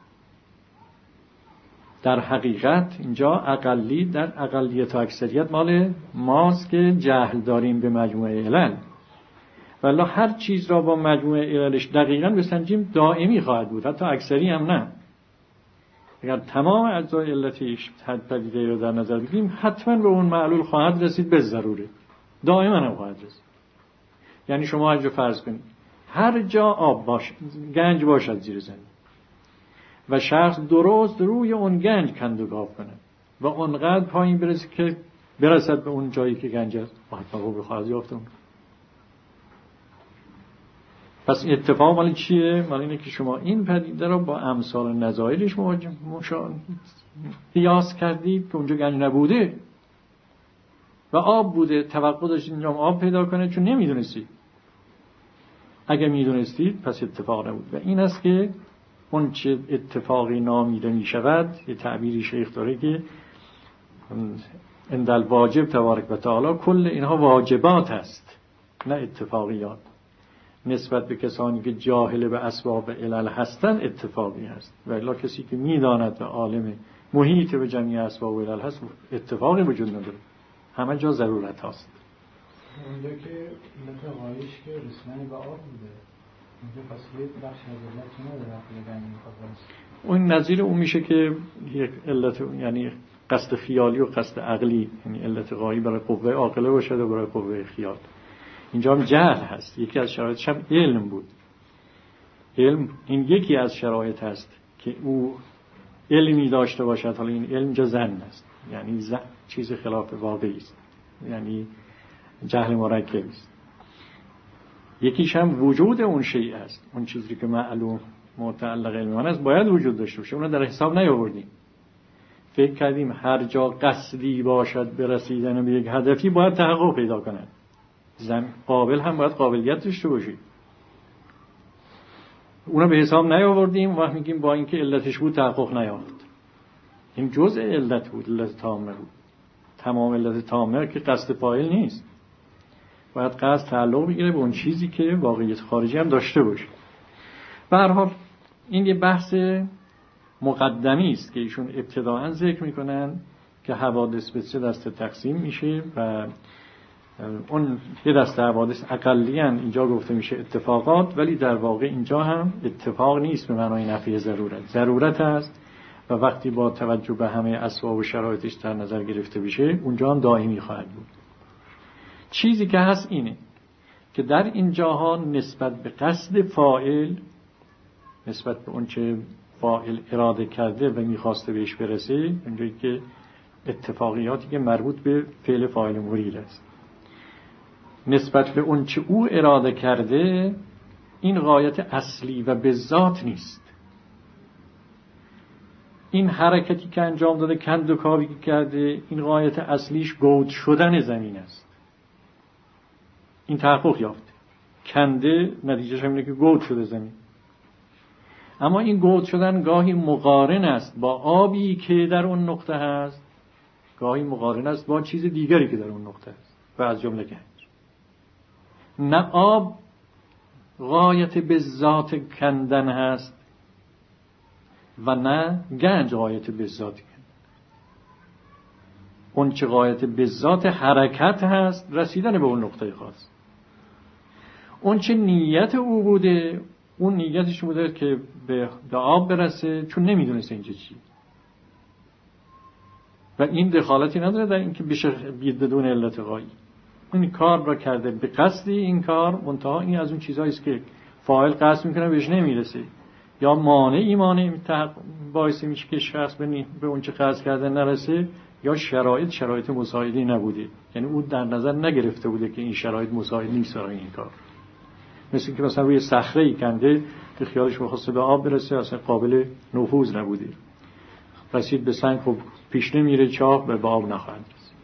در حقیقت اینجا اقلی در اقلیت و اکثریت مال ماست که جهل داریم به مجموعه علل. ولی هر چیز را با مجموعه عللش دقیقاً بسنجیم دائمی خواهد بود، حتی اکثری هم نه. اگر تمام اجزای علتیش پدیده رو در نظر بگیریم حتما به اون معلول خواهد رسید، به ضروره دائما هم خواهد رسید. یعنی شما اگه فرض کنید هر جا آب باشه، گنج باشد زیر زمین و شخص درست روی اون گنج کندوگاو کنه و اونقدر پایین برسه که برسد به اون جایی که گنج است، حتما رو خواهد یافت اون. پس اتفاق مالی چیه؟ مالی اینه که شما این پدیده رو با امثال نظایرش مشابه قیاس کردید که اونجا گنج نبوده و آب بوده، توقع داشتید اینجا آب پیدا کنه چون نمیدونستید. اگه میدونستید پس اتفاق نبود. و این است که اون چه اتفاقی نامیده میشود، یه تعبیری شیخ داره که اندل واجب تبارک و تعالی کل اینها واجبات است نه اتفاقیات. نسبت به کسانی که جاهل به اسباب علل هستند اتفاقی هست، ولی کسی که میداند و عالم محیط به جمعی اسباب علل هست اتفاقی وجود نداره، همه جا ضرورت هست. اونجا که علت غایش که رسیدن به آب بوده، اونجا پس یه بخش از علت چه نداره وقتی گنج میخواد برسه؟ اون نظیر اون میشه که یک علت یعنی قصد خیالی و قصد عقلی، یعنی علت غایی برای قوه عاقله باشه و برای قوه خیال. اینجا هم جهل هست، یکی از شرایطش هم علم بود. علم این یکی از شرایط هست که او علمی داشته باشد. حالا این علم جا زن است، یعنی زن چیز خلاف واقعی است، یعنی جهل مرکب است. یکیش هم وجود اون شیء است، اون چیزی که معلوم متعلق علم است باید وجود داشته باشه، اون رو در حساب نیاوردیم. فکر کردیم هر جا قصدی باشد به رسیدن به یک هدفی باید تحقق پیدا کند. زن قابل هم باید قابلیت داشته باشی، اونو به حساب نیاوردیم و میگیم با اینکه علتش بود تحقق نیافت. این جزء علت بود، علت تامه بود. تمام علت تامه که قصد فاعل نیست، باید قصد تعلق بگیره به اون چیزی که واقعیت خارجی هم داشته باشه. به هر حال این یه بحث مقدمی است که ایشون ابتداءً ذکر میکنن که حوادث به سه دسته تقسیم میشه و اون یه دسته حوادث اقلیاً اینجا گفته میشه اتفاقات، ولی در واقع اینجا هم اتفاق نیست به معنای نفی ضرورت. ضرورت هست و وقتی با توجه به همه اسباب و شرایطش در نظر گرفته بشه اونجا هم دائمی خواهد بود. چیزی که هست اینه که در این جاها نسبت به قصد فاعل، نسبت به اون چه فاعل اراده کرده و میخواسته بهش برسه، اونجایی که اتفاقیاتی که مربوط به فعل فاعل مرید است، نسبت به اون چه او اراده کرده این غایت اصلی و به ذات نیست. این حرکتی که انجام داده، کند و کاوی که کرده، این غایت اصلیش گود شدن زمین است. این تحقق یافته. کنده نتیجهش همینه که گود شده زمین. اما این گود شدن گاهی مقارن است با آبی که در اون نقطه هست، گاهی مقارن است با چیز دیگری که در اون نقطه هست و از جمله گنج. نه آب غایت به ذات کندن هست و نه گنج غایت به ذات کندن. اون چه غایت به ذات حرکت هست رسیدن به اون نقطه خاص. اون چه نیت او بوده، اون نیتش بوده که به آب برسه، چون نمیدونسته اینجا چی و این دخالتی نداره در اینکه بشه بدون علت غایی. این کار را کرده به قصدی، این کار منتها این از اون چیزایی است که فاعل قصد میکنه بهش نمیرسه، یا مانعی مانع باعث میشه که شخص به اون چه قصد کرده نرسه، یا شرایط شرایط مساعدی نبوده، یعنی او در نظر نگرفته بوده که این شرایط مساعد نیست برای این کار. مثل که مثلا روی صخره‌ای کنده که خیالش می‌خواسته به آب برسه، اصلا قابل نفوذ نبوده، رسید به سنگ، خب پیش نمیره، چاه به آب نخواهد رسید.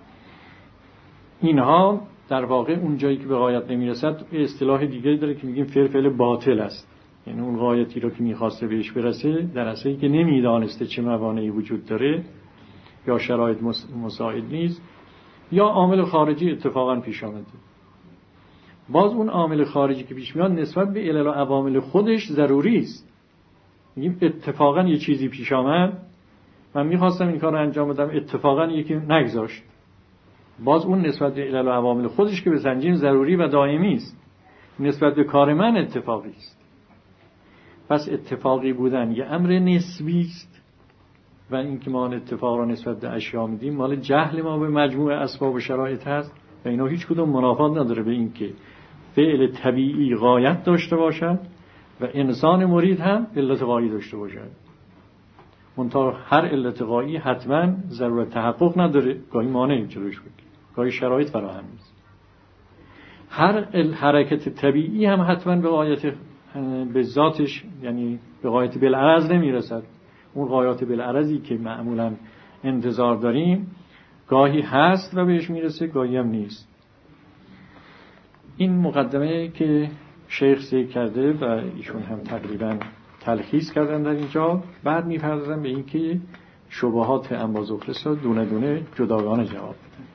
اینها در واقع اون جایی که به غایت نمیرسد اصطلاح دیگری داره که میگیم فعل فعل باطل است، یعنی اون غایتی رو که میخواسته بهش برسه در اصلی که نمیدانسته چه موانعی وجود داره، یا شرایط مساعد نیست، یا عامل خارجی اتفاقا پیش آمده. باز اون عامل خارجی که پیش میاد نسبت به علل و عوامل خودش ضروری است. میگیم اتفاقا یه چیزی پیش آمد، من میخواستم این کار رو انجام بدم، اتفاقا یکی نگذاشت. باز اون نسبت به علل و عوامل خودش که بسنجیم ضروری و دائمی است، نسبت به کار من اتفاقی است. پس اتفاقی بودن یه امر نسبی است و این که ما اتفاق را نسبت به اشیا میدیم مال جهل ما به مجموع اسباب و شرایط هست و اینا هیچ کدوم منافات نداره به این که فعل طبیعی غایت داشته باشد و انسان مرید هم علت غایی داشته باشد. منتها هر علت غایی حتما ضرورت تحقق نداره، گاهی مانع جلوش بگیره، گاهی شرایط فراهم نیست. هر حرکت طبیعی هم حتما به غایت به ذاتش، یعنی به غایت بالعرض نمیرسد. اون غایات بالعرضی که معمولا انتظار داریم گاهی هست و بهش میرسه، گاهی هم نیست. این مقدمه که شیخ ذکر کرده و ایشون هم تقریبا تلخیص کردن در اینجا، بعد میپردازن به این که شبهات انبازوخلص رو دونه دونه جداگانه جواب بدن.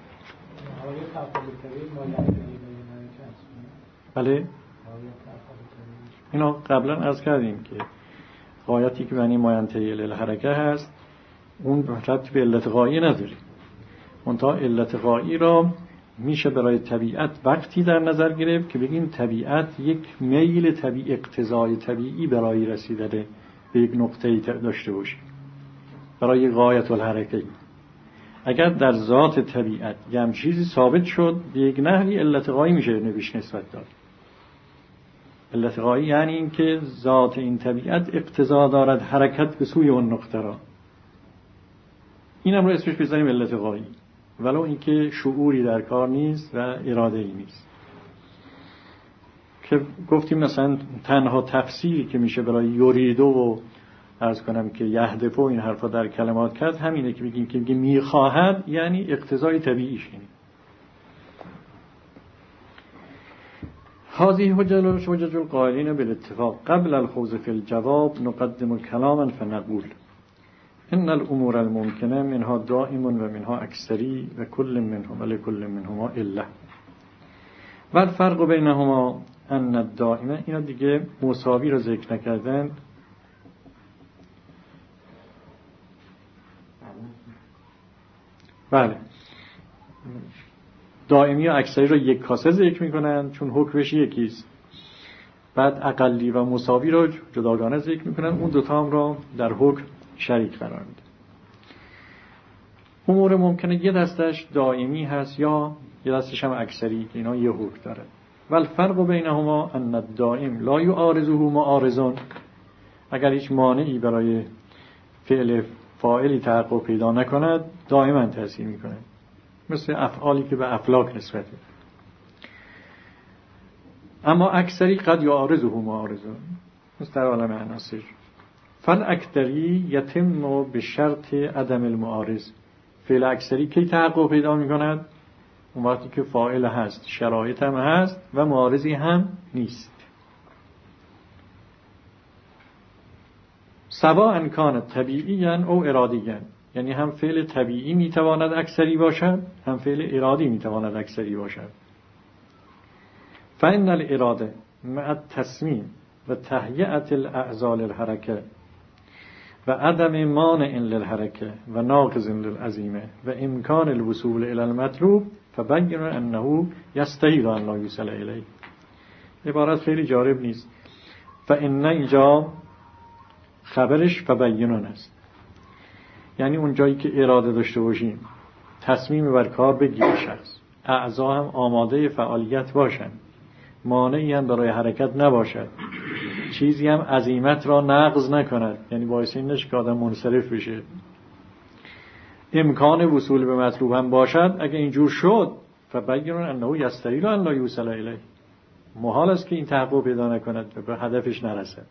بله اینا قبلا عرض کردیم که غایتی که معنی ماینتهی الحرکه هست اون ربطی به علت غایی نداره. منتها علت غایی را میشه برای طبیعت وقتی در نظر گرفت که بگیم طبیعت یک میل طبیعی، اقتضای طبیعی برای رسیدن به یک نقطه‌ای داشته باشه، برای غایت الحرکه. اگر در ذات طبیعت یه چیزی ثابت شد به یک نحوی علت غایی میشه نبیش نسبت داد. علت غایی یعنی این که ذات این طبیعت اقتضا دارد حرکت به سوی اون نقطه را، اینم رو اسمش بزنیم علت غایی، ولو اینکه شعوری در کار نیست و اراده ای نیست. که گفتیم مثلا تنها تفسیری که میشه برای یریدو و عرض کنم که یهدف و این حرفا در کلمات کرد همینه که بگیم که میخواهد یعنی اقتضای طبیعیش. یعنی هذه حجج القائلین بالاتفاق قبل الخوض فی الجواب نقدم کلاما فنقول ان الامور الممکنه منها دائم و منها اکثری و کل منهم ولکل منهما الا و الفرق بینهما ان الدائمه، اینا دیگه مساوی رو ذکر نکردن. بله دائمی و اکثری رو یک کاسه ذکر میکنن چون حکمش یکیست. بعد اقلی و مساوی رو جداگانه ذکر میکنن، اون دوتا هم رو در حکم شریک قرار میده. امور ممکنه یه دستش دائمی هست یا یه دستش هم اکثری که اینا یه حکم داره. والفرق بینهما ان الدائم لا یعارضه معارضون. اگر هیچ مانعی برای فعل فاعلی تحقق پیدا نکند دائما تأثیر میکنه، مثل افعالی که به افلاک نسبت میده. اما اکثری قد یعارضه معارضون، مثل در عالم عناصر. فالاکثری یتم به شرط عدم المعارض. فعل اکثری کی تحقق پیدا میکند؟ اون وقتی که فاعل هست، شرایط هم هست و معارضی هم نیست. سواء کان طبیعیاً او ارادیاً، یعنی هم فعل طبیعی میتواند اکثری باشد، هم فعل ارادی میتواند اکثری باشد. فإن الاراده مع التصمیم و تهیئة الاعضاء للحرکه و عدم مانع للحرکه و ناقض للعزیمه و امکان الوصول الى المطلوب فبین انه یستحیل ان لا یوصل الیه. عبارت خیلی جالب نیست. فإن اینجا خبرش فبینون است، یعنی اون جایی که اراده داشته باشیم، تصمیم بر کار بگیره شخص، اعضا هم آماده فعالیت باشن، مانعی هم برای حرکت نباشد، چیزی هم عزیمت را نقض نکند، یعنی باعث این نشه که آدم منصرف بشه، امکان وصول به مطلوب هم باشد. اگه اینجور شد فبینون انه یستحیل ان لا یوصل الیه، محال است که این تحقق پیدا نکند و به هدفش نرسد.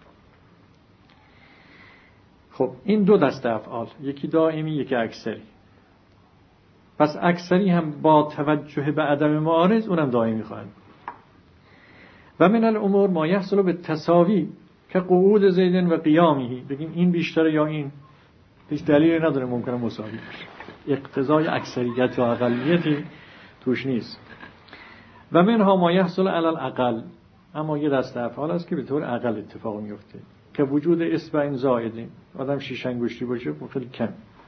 خب این دو دسته افعال، یکی دائمی یکی اکثری. پس اکثری هم با توجه به عدم معارض اونم دائمی خواهد. و من الامور ما یحصل به تساوی که قعود زیدن و قیامه، بگیم این بیشتره یا این، هیچ دلیلی نداره ممکنه مساوی باشه، اقتضای اکثریت یا اقلیتی توش نیست. و منها ما یحصل علی الاقل، اما یه دسته افعال است که به طور اقل اتفاق میفته که وجود اصبع زائدین، آدم شیش انگشتی باشه خیلی کم.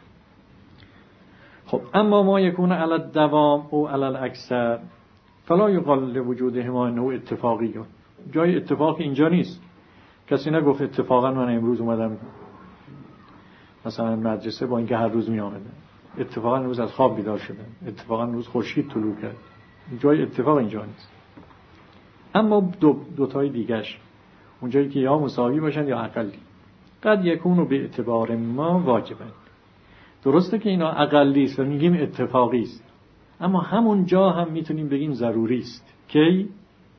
خب اما ما یکون علی الدوام او علی الاکثر فلا یقال لوجودهما انه اتفاقی. جای اتفاق اینجا نیست. کسی نگفت اتفاقا من امروز اومدم مثلا مدرسه با اینکه هر روز می آمدم، اتفاقا امروز از خواب بیدار شدم، اتفاقا امروز خورشید طلوع کرد. جای اتفاق اینجا نیست. اما دو دوتای دیگرش اونجایی که یا مساوی باشن یا اقلی، قد یکونو به اعتبار ما واجبن. درسته که اینا اقلی است و میگیم اتفاقی است، اما همون جا هم میتونیم بگیم ضروری است. کی؟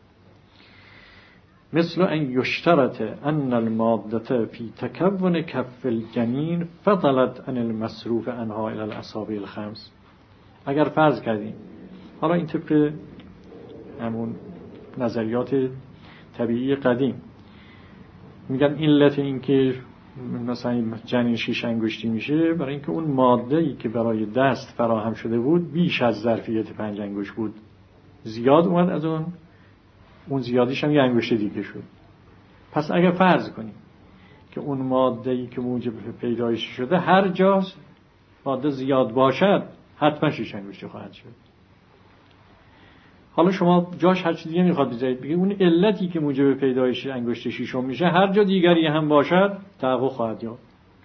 مثل ان یشترط ان الماده فی تکون کف الجنین فضلت عن المصروف عنها الى الاصابع الخمس. اگر فرض کردیم، حالا این طبق همون نظریات طبیعی قدیم میگن علت این که مثلا جنین شیش انگشتی میشه برای اینکه اون ماده‌ای که برای دست فراهم شده بود بیش از ظرفیت پنج انگشت بود، زیاد اومد از اون اون زیادیش هم یه انگشت دیگه شد. پس اگر فرض کنیم که اون ماده‌ای که موجب پیدایش شده هر جا ماده زیاد باشد حتما شیش انگشتی خواهد شد. حالا شما جاش هر چیز دیگه میخواد بذارید، بگید اون علتی که موجب پیدایش انگشت شیشم میشه هر جا دیگری هم باشد تحقق خواهد یافت.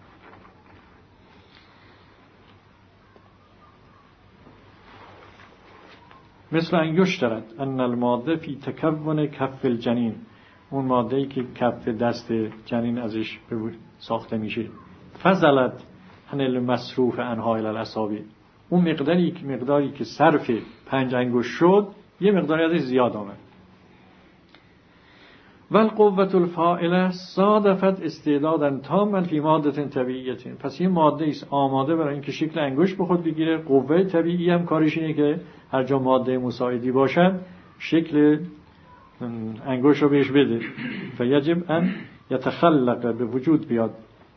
مثل ان یشترط ان الماده فی تکون کف الجنین، اون ماده‌ای که کف دست جنین ازش ساخته میشه، فضلت عن المصروف عنها الی الاصابع، اون مقداری که مقداری که صرف پنج انگشت شد یه مقداری ازش زیاد آمد. والقوة الفاعله صادفت استعدادا تاما فی ماده طبیعیه. پس این ماده است آماده برای اینکه شکل انگشت به خود بگیره. قوه طبیعی هم کارش اینه که هر جا ماده مساعدی باشد شکل انگشت رو بهش بده. فیجب ان یتخلق، به وجود بیاد.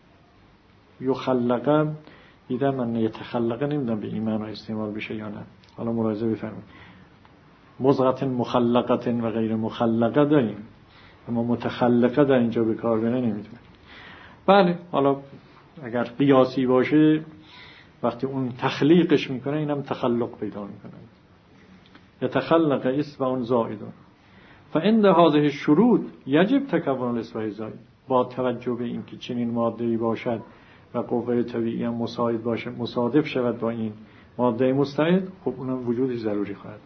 یخلق، دیدم من یتخلق نمیدونم به ایمان رو استعمال بشه یا نه، حالا ملاحظه بفرمایید. مزغة مخلقة و غیر مخلقه داریم، اما متخلقه در اینجا به کار بره نمیتونه. بله، حالا اگر قیاسی باشه وقتی اون تخلیقش میکنه اینم تخلق پیدا میکنه. یتخلق اصبع زائد فعند هذه الشروط یجب تکون الاصبع الزائد. با توجه به اینکه چنین ماده‌ای باشد و قوه طبیعی هم مساعد باشه، مصادف شود با این ماده مستعد، خب اونم وجودش ضروری خواهد.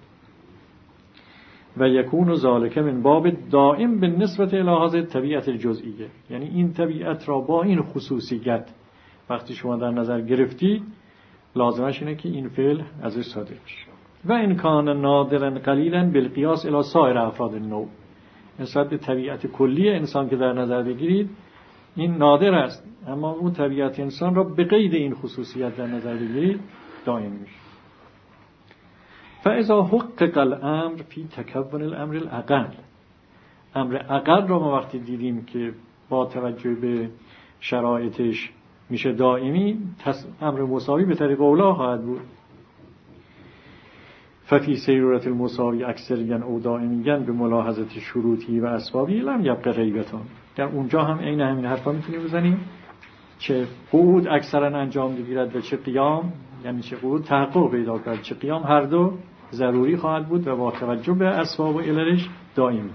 و یکون ذالک من باب دائم به نسبت الی هذه طبیعت جزئیه، یعنی این طبیعت را با این خصوصیت وقتی شما در نظر گرفتید لازمش اینه که این فعل ازش صادر بشه. و این کان نادرا قلیلا بالقیاس الی سایر افراد النوع، نسبت به طبیعت کلی انسان که در نظر بگیرید این نادر است، اما اون طبیعت انسان را به قید این خصوصیت در نظر بگیرید دائم میشه. فاذا حقق الامر فی تکون الامر الاقل، امر اقل را ما وقتی دیدیم که با توجه به شرایطش میشه دائمی، امر مساوی به طریق اولا خواهد بود. ففی سیرورت المساوی اکثریاً او دائمیاً به ملاحظه شروطی و اسبابی لم یبقى غیبتون. در اونجا هم عین همین حرفا میتونیم بزنیم، چه قعود اکثرا انجام بگیرد و چه قیام، یعنی چه قعود تحقق پیدا کرد چه قیام، هر دو ضروری خواهد بود و با توجه به اسباب و عللش دائمی.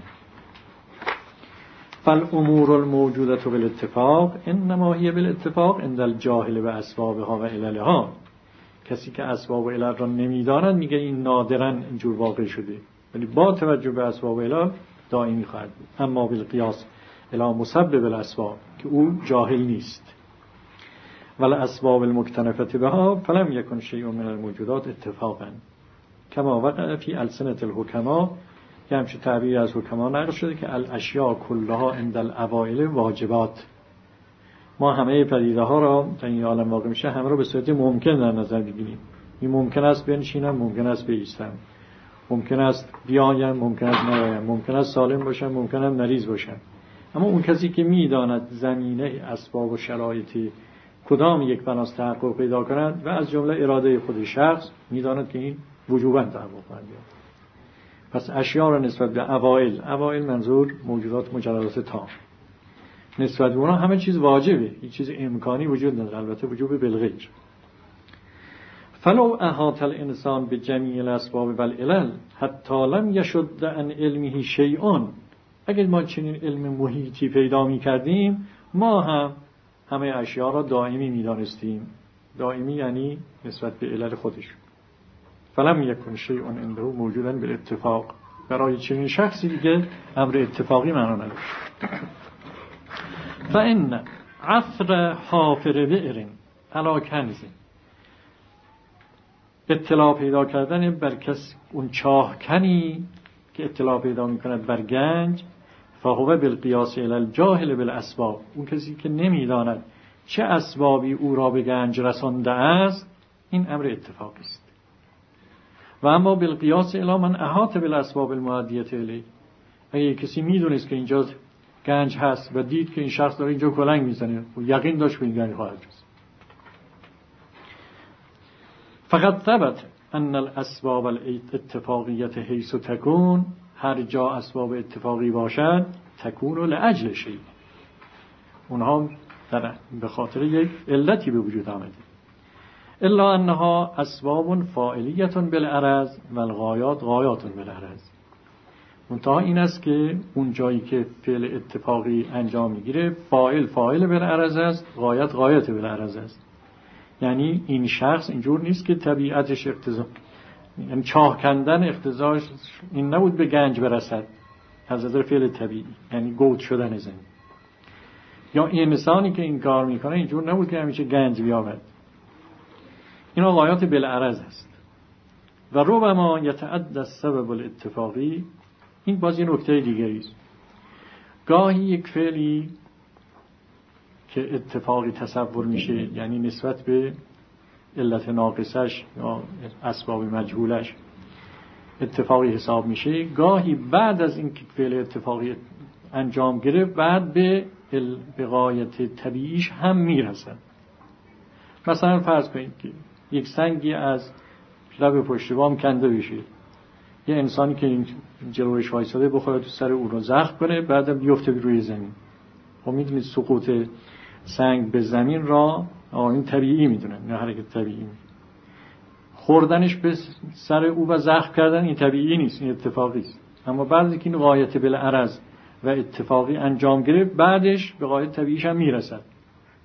فالامور الموجوده بالاتفاق انما هي بالاتفاق عند الجاهل و اسبابها و عللها. کسی که اسباب و علل را نمیداند میگه این نادراً اینجور واقع شده، ولی با توجه به اسباب و علل دائمی خواهد بود. اما بالقیاس الی مسبب الاسباب که او جاهل نیست، ولی اسباب المکتنفه بها فلم یکن شیء من الموجودات اتفاقا کما وقع فی السنة الحکما، که همچه تعبیر از حکما نقل شده که الاشیاء کلها عند الاوائل واجبات. ما همه پدیده ها را در این عالم واقع میشه همه را به صورت ممکن در نظر بگیریم. این ممکن است بنشینم، ممکن است بایستم، ممکن است بیایم، ممکن است نیایم، ممکن است سالم باشم، ممکن است مریض باشم. اما اون کسی که میداند زمینه اسباب و شرایطی کدام یک بناست تحقق پیدا کند و از جمله اراده خود شخص میداند که این وجوباً تحقق خواهد یافت. پس اشیاء را نسبت به اوائل، اوائل منظور موجودات مجردات تام، نسبت به اونها همه چیز واجبه، هیچ چیز امکانی وجود نداره، البته وجوب بالغیر. فلو احاط الانسان بجمیع الاسباب والعلل حتی لم یشد عن علمه شیء، اگر ما چنین علم محیطی پیدا می کردیم ما هم همه اشیاء را دائمی می دانستیم. دائمی یعنی نسبت به علل خودش. فلم یکن شیء عنده موجودا بالاتفاق، برای چنین شخصی دیگه امر اتفاقی معنا نداره. فان عثر حافر بئر علی کنز، اطلاع پیدا کردن بر کس اون چاه کنی که اطلاع پیدا میکند بر گنج، فهو بالقیاس الی الجاهل بالاسباب، اون کسی که نمیداند چه اسبابی او را به گنج رسانده است این امر اتفاقی است. و اما بالقیاس الی من احاط بالاسباب المؤدیه الیه، اگه کسی میدونست که اینجا گنج هست و دید که این شخص داره اینجا کلنگ میزنه و یقین داشت که این گنج خواهد رسید. فقط ثبت ان الاسباب الاتفاقیه حیث تکون، هر جا اسباب اتفاقی باشد تکون لاجل شیء، اونها در به خاطر یک علتی به وجود آمده. الا انها اسباب فاعلیه بالعرض و الغایات غایات بالعرض، منتها این است که اون جایی که فعل اتفاقی انجام میگیره فاعل فاعل بالعرض است، غایت غایت بالعرض است. یعنی این شخص اینجور نیست که طبیعتش اقتضا، یعنی چاه کندن اقتضاش این نبود به گنج برسد از نظر فعل طبیعی، یعنی گود شدن زمین. یا این انسانی که این کار میکنه اینجور نبود که همیشه گنج بیابد. اینا غایات بالعرض است. و ربما یتعدى السبب الاتفاقی، این باز یه نکته دیگری است. گاهی یک فعلی که اتفاقی تصور میشه، یعنی نسبت به علت ناقصش یا اسباب مجهولش اتفاقی حساب میشه، گاهی بعد از این که فعل اتفاقی انجام گرفت بعد به به غایت طبیعیش هم میرسد. مثلا فرض کنید که یک سنگی از لب پشت بام کنده بشه، یه انسانی که این جلوش وایساده بخواد تو سر اون رو زخم کنه، بعدم بیفته روی زمین. خب میدونید سقوط سنگ به زمین را این طبیعی میدونن، نه حرکت طبیعی میدونن. خوردنش به سر او و زخم کردن این طبیعی نیست، این اتفاقی است. اما بعد که این غایت بالعرض و اتفاقی انجام گرفت بعدش به غایت طبیعیش هم میرسد.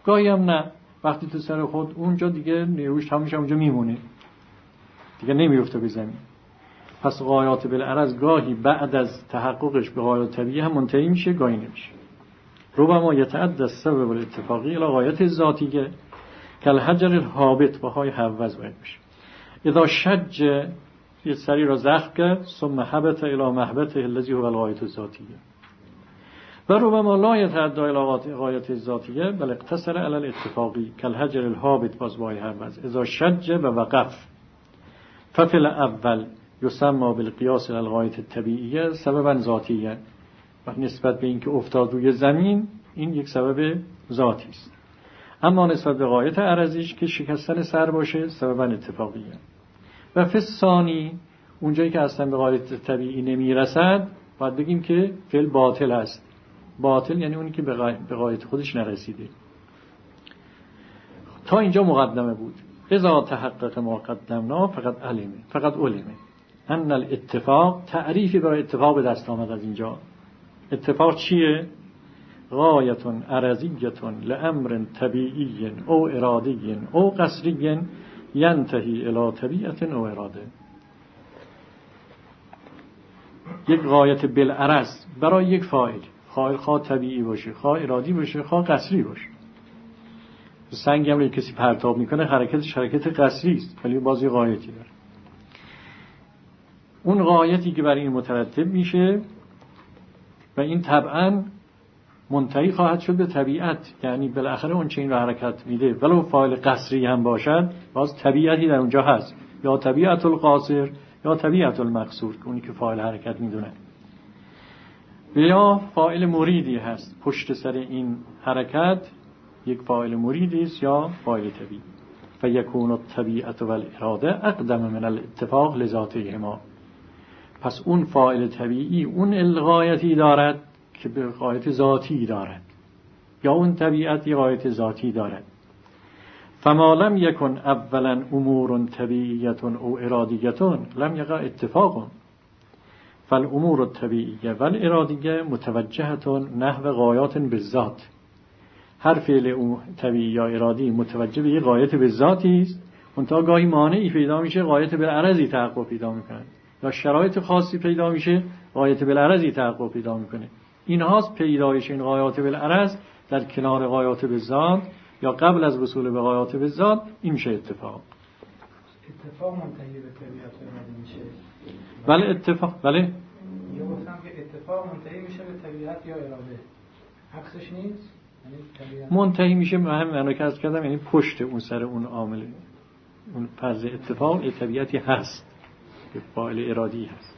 گاهی هم نه، وقتی تو سر خود اونجا دیگه نیروش تمامش اونجا میمونه دیگه نمیفته به زمین. پس غایات بالعرض گاهی بعد از تحققش به غایات طبیعی هم منتهی میشه، گاهی نمیشه. ربما یتعدى السبب الاتفاقی الى غایت ذاتیه کل حجر الهابط با های حوض باید بشه. اذا شج یه سری را زخم کرد ثم حبط الى محبطه الذی هو الغایت الذاتیه و ربما لا یتعدى الى غایت الذاتیه بل اقتصر علی الاتفاقی کل حجر الهابط باز با های حوض. اذا شج و وقف ففي الاول یسمى بالقیاس الى الغایت الطبیعیه سببا ذاتیه و نسبت به اینکه افتاد روی زمین این یک سبب ذاتی است. اما نسبت به غایت عرضیش که شکستن سر باشه سببا اتفاقیه. و فی الثانی اونجایی که اصلا به غایت طبیعی نمیرسد باید بگیم که فعل باطل است. باطل یعنی اونی که به غایت خودش نرسیده. تا اینجا مقدمه بود. اذا تحقق ما قدمنا فقط علمه فقط علمه ان الاتفاق تعریفی برای اتفاق به دست آمد. از اینجا اتفاق چیه؟ غایتون عرضیتون لامر طبیعی او ارادی او قصری ینتهی الی طبیعت او اراده. یک غایت بالعرض برای یک فاعل، فاعل خواه طبیعی باشه، خواه ارادی باشه، خواه قصری باشه. سنگ هم رو کسی پرتاب میکنه حرکتش حرکت قصری است ولی باز یه غایتی داره. اون غایتی که برای این مترتب میشه و این طبعاً منتهی خواهد شد به طبیعت، یعنی بالاخره اون چه این رو حرکت میده ولو فاعل قصری هم باشد باز طبیعتی در اونجا هست، یا طبیعت القاصر یا طبیعت المقصور که اونی که فاعل حرکت میدونه، یا فاعل مریدی هست پشت سر این حرکت، یک فاعل مریدی است یا فاعل طبیعی. فیکون الطبیعت والاراده اقدم من الاتفاق لذاتهما. پس اون فاعل طبیعی اون الغایتی دارد که به غایت ذاتی دارد، یا اون طبیعتی غایت ذاتی دارد. فما لم یکن اولا امور طبیعیت او ارادیت لم یقع اتفاق. فالامور الطبیعیه والارادیه متوجهت نحو غایات بالذات. هر فعل طبیعی یا ارادی متوجه به یک غایت بالذاتی است، منتها گاهی مانعی پیدا میشه غایت بالعرضی تحقق پیدا میکنه، یا شرایط خاصی پیدا میشه غایت بالعرضی تحقق پیدا میکنه. این هاست پیدایش این غایات بالعرض در کنار غایات بالذات یا قبل از وصول به غایات بالذات، این میشه اتفاق. اتفاق منتهی به طبیعت اراده میشه. بله اتفاق، بله. یا گفتم که اتفاق منتهی میشه به طبیعت یا اراده. عکسش نیست؟ منتهی میشه به همین معنی که عرض کردم، یعنی پشت اون سر اون عامل اون فرض اتفاق طبیعتی هست که فاعل ارادی هست.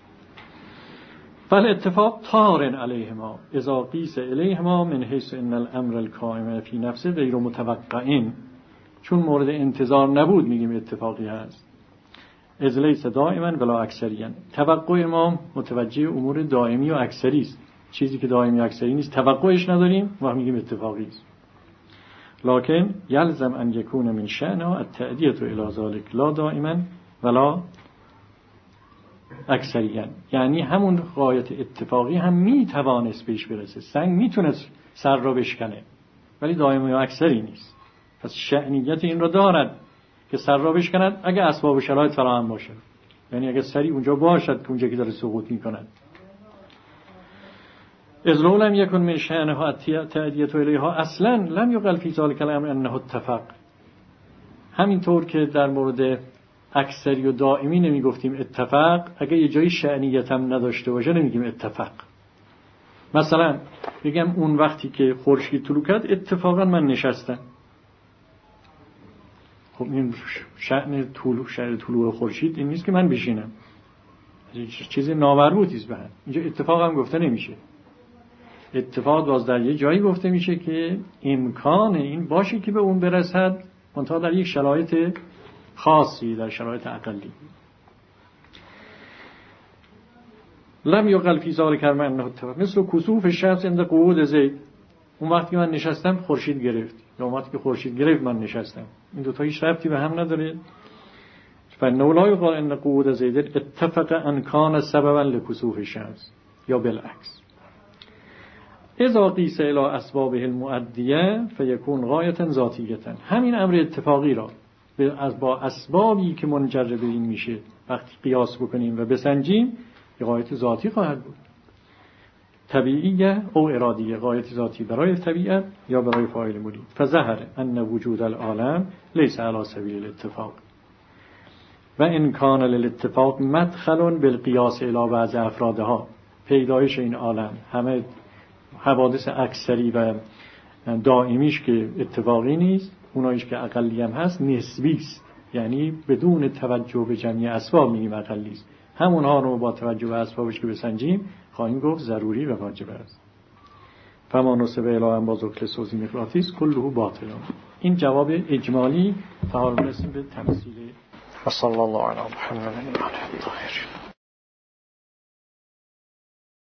فل اتفاق طارن علیهما اذا قیس الیهما من حیث ان الامر القائم فی نفسه غیر متوقعین. چون مورد انتظار نبود میگیم اتفاقی هست. از لیس دائما ولا اکثریا. توقع ما متوجه امور دائمی و اکثری است. چیزی که دائمی و اکثری نیست توقعش نداریم و میگیم اتفاقی است. لکن یلزم ان یکون من شأنها التأدیة الی ذلک لا دائما ولا اکثریا. یعنی همون غایت اتفاقی هم میتوانست پیش برسه. سنگ میتونست سر را بشکنه ولی دائمی و اکثری نیست. پس شأنیت این را دارد که سر را بشکند اگه اسباب و شرایط فراهم باشه، یعنی اگه سری اونجا باشد که اونجا که داره سقوط میکند. از لو لم یکن من شأنها التأدیة الیها اصلا لم یقل فی ذلک الامر انه اتفاق. همینطور که در مورد اکثری و دائمی نمیگفتیم اتفاق، اگه یه جایی شأنیت هم نداشته باشه نمیگیم اتفاق. مثلا بگم اون وقتی که خورشید طلوع کرد اتفاقا من نشستم، خب این شأن طلوع شأن طلوع خورشید این نیست که من بشینم، چیز نامربوطی است به هم. اینجا اتفاق هم گفته نمیشه. اتفاق باز در یه جایی گفته میشه که امکان این باشه که به اون برسد، منتها در یک شرایط خاصی، در شرایط اقلی. لم یقل فی ذلک انه اتفاق. مثل کسوف الشمس عند قعود زید. اون وقتی که من نشستم خورشید گرفت، یا اون وقتی که خورشید گرفت من نشستم. این دو تا هیچ ربطی به هم نداره. فانه لا یقال ان قعود زید اتفق ان کان سببا لکسوف الشمس یا بالعکس. اذا قیس الی اسبابه المؤدیه فیکون غایتا ذاتیه. همین امر اتفاقی را از با اسبابی که منجر به این میشه وقتی قیاس بکنیم و بسنجیم یه غایت ذاتی خواهد بود، طبیعیه او ارادیه، غایت ذاتی برای طبیعت یا برای فاعل مرید. فظهر ان وجود العالم لیس علی سبیل الاتفاق و ان کان للاتفاق مدخل بالقیاس الی بعض افرادها. پیدایش این عالم همه حوادث اکثری و دائمیش که اتفاقی نیست، اونایش که اقلی هم هست نسبی است، یعنی بدون توجه به جمعی اسباب میگیم اقلی است. همونها رو با توجه به اسبابش که بسنجیم خواهیم گفت ضروری و واجب است. فما نسب الی انباز اکلسوزی مغناطیس کله باطل. این جواب اجمالی. فحال رسیم به تفصیل. و صلی الله علی محمد و آله الطاهرین.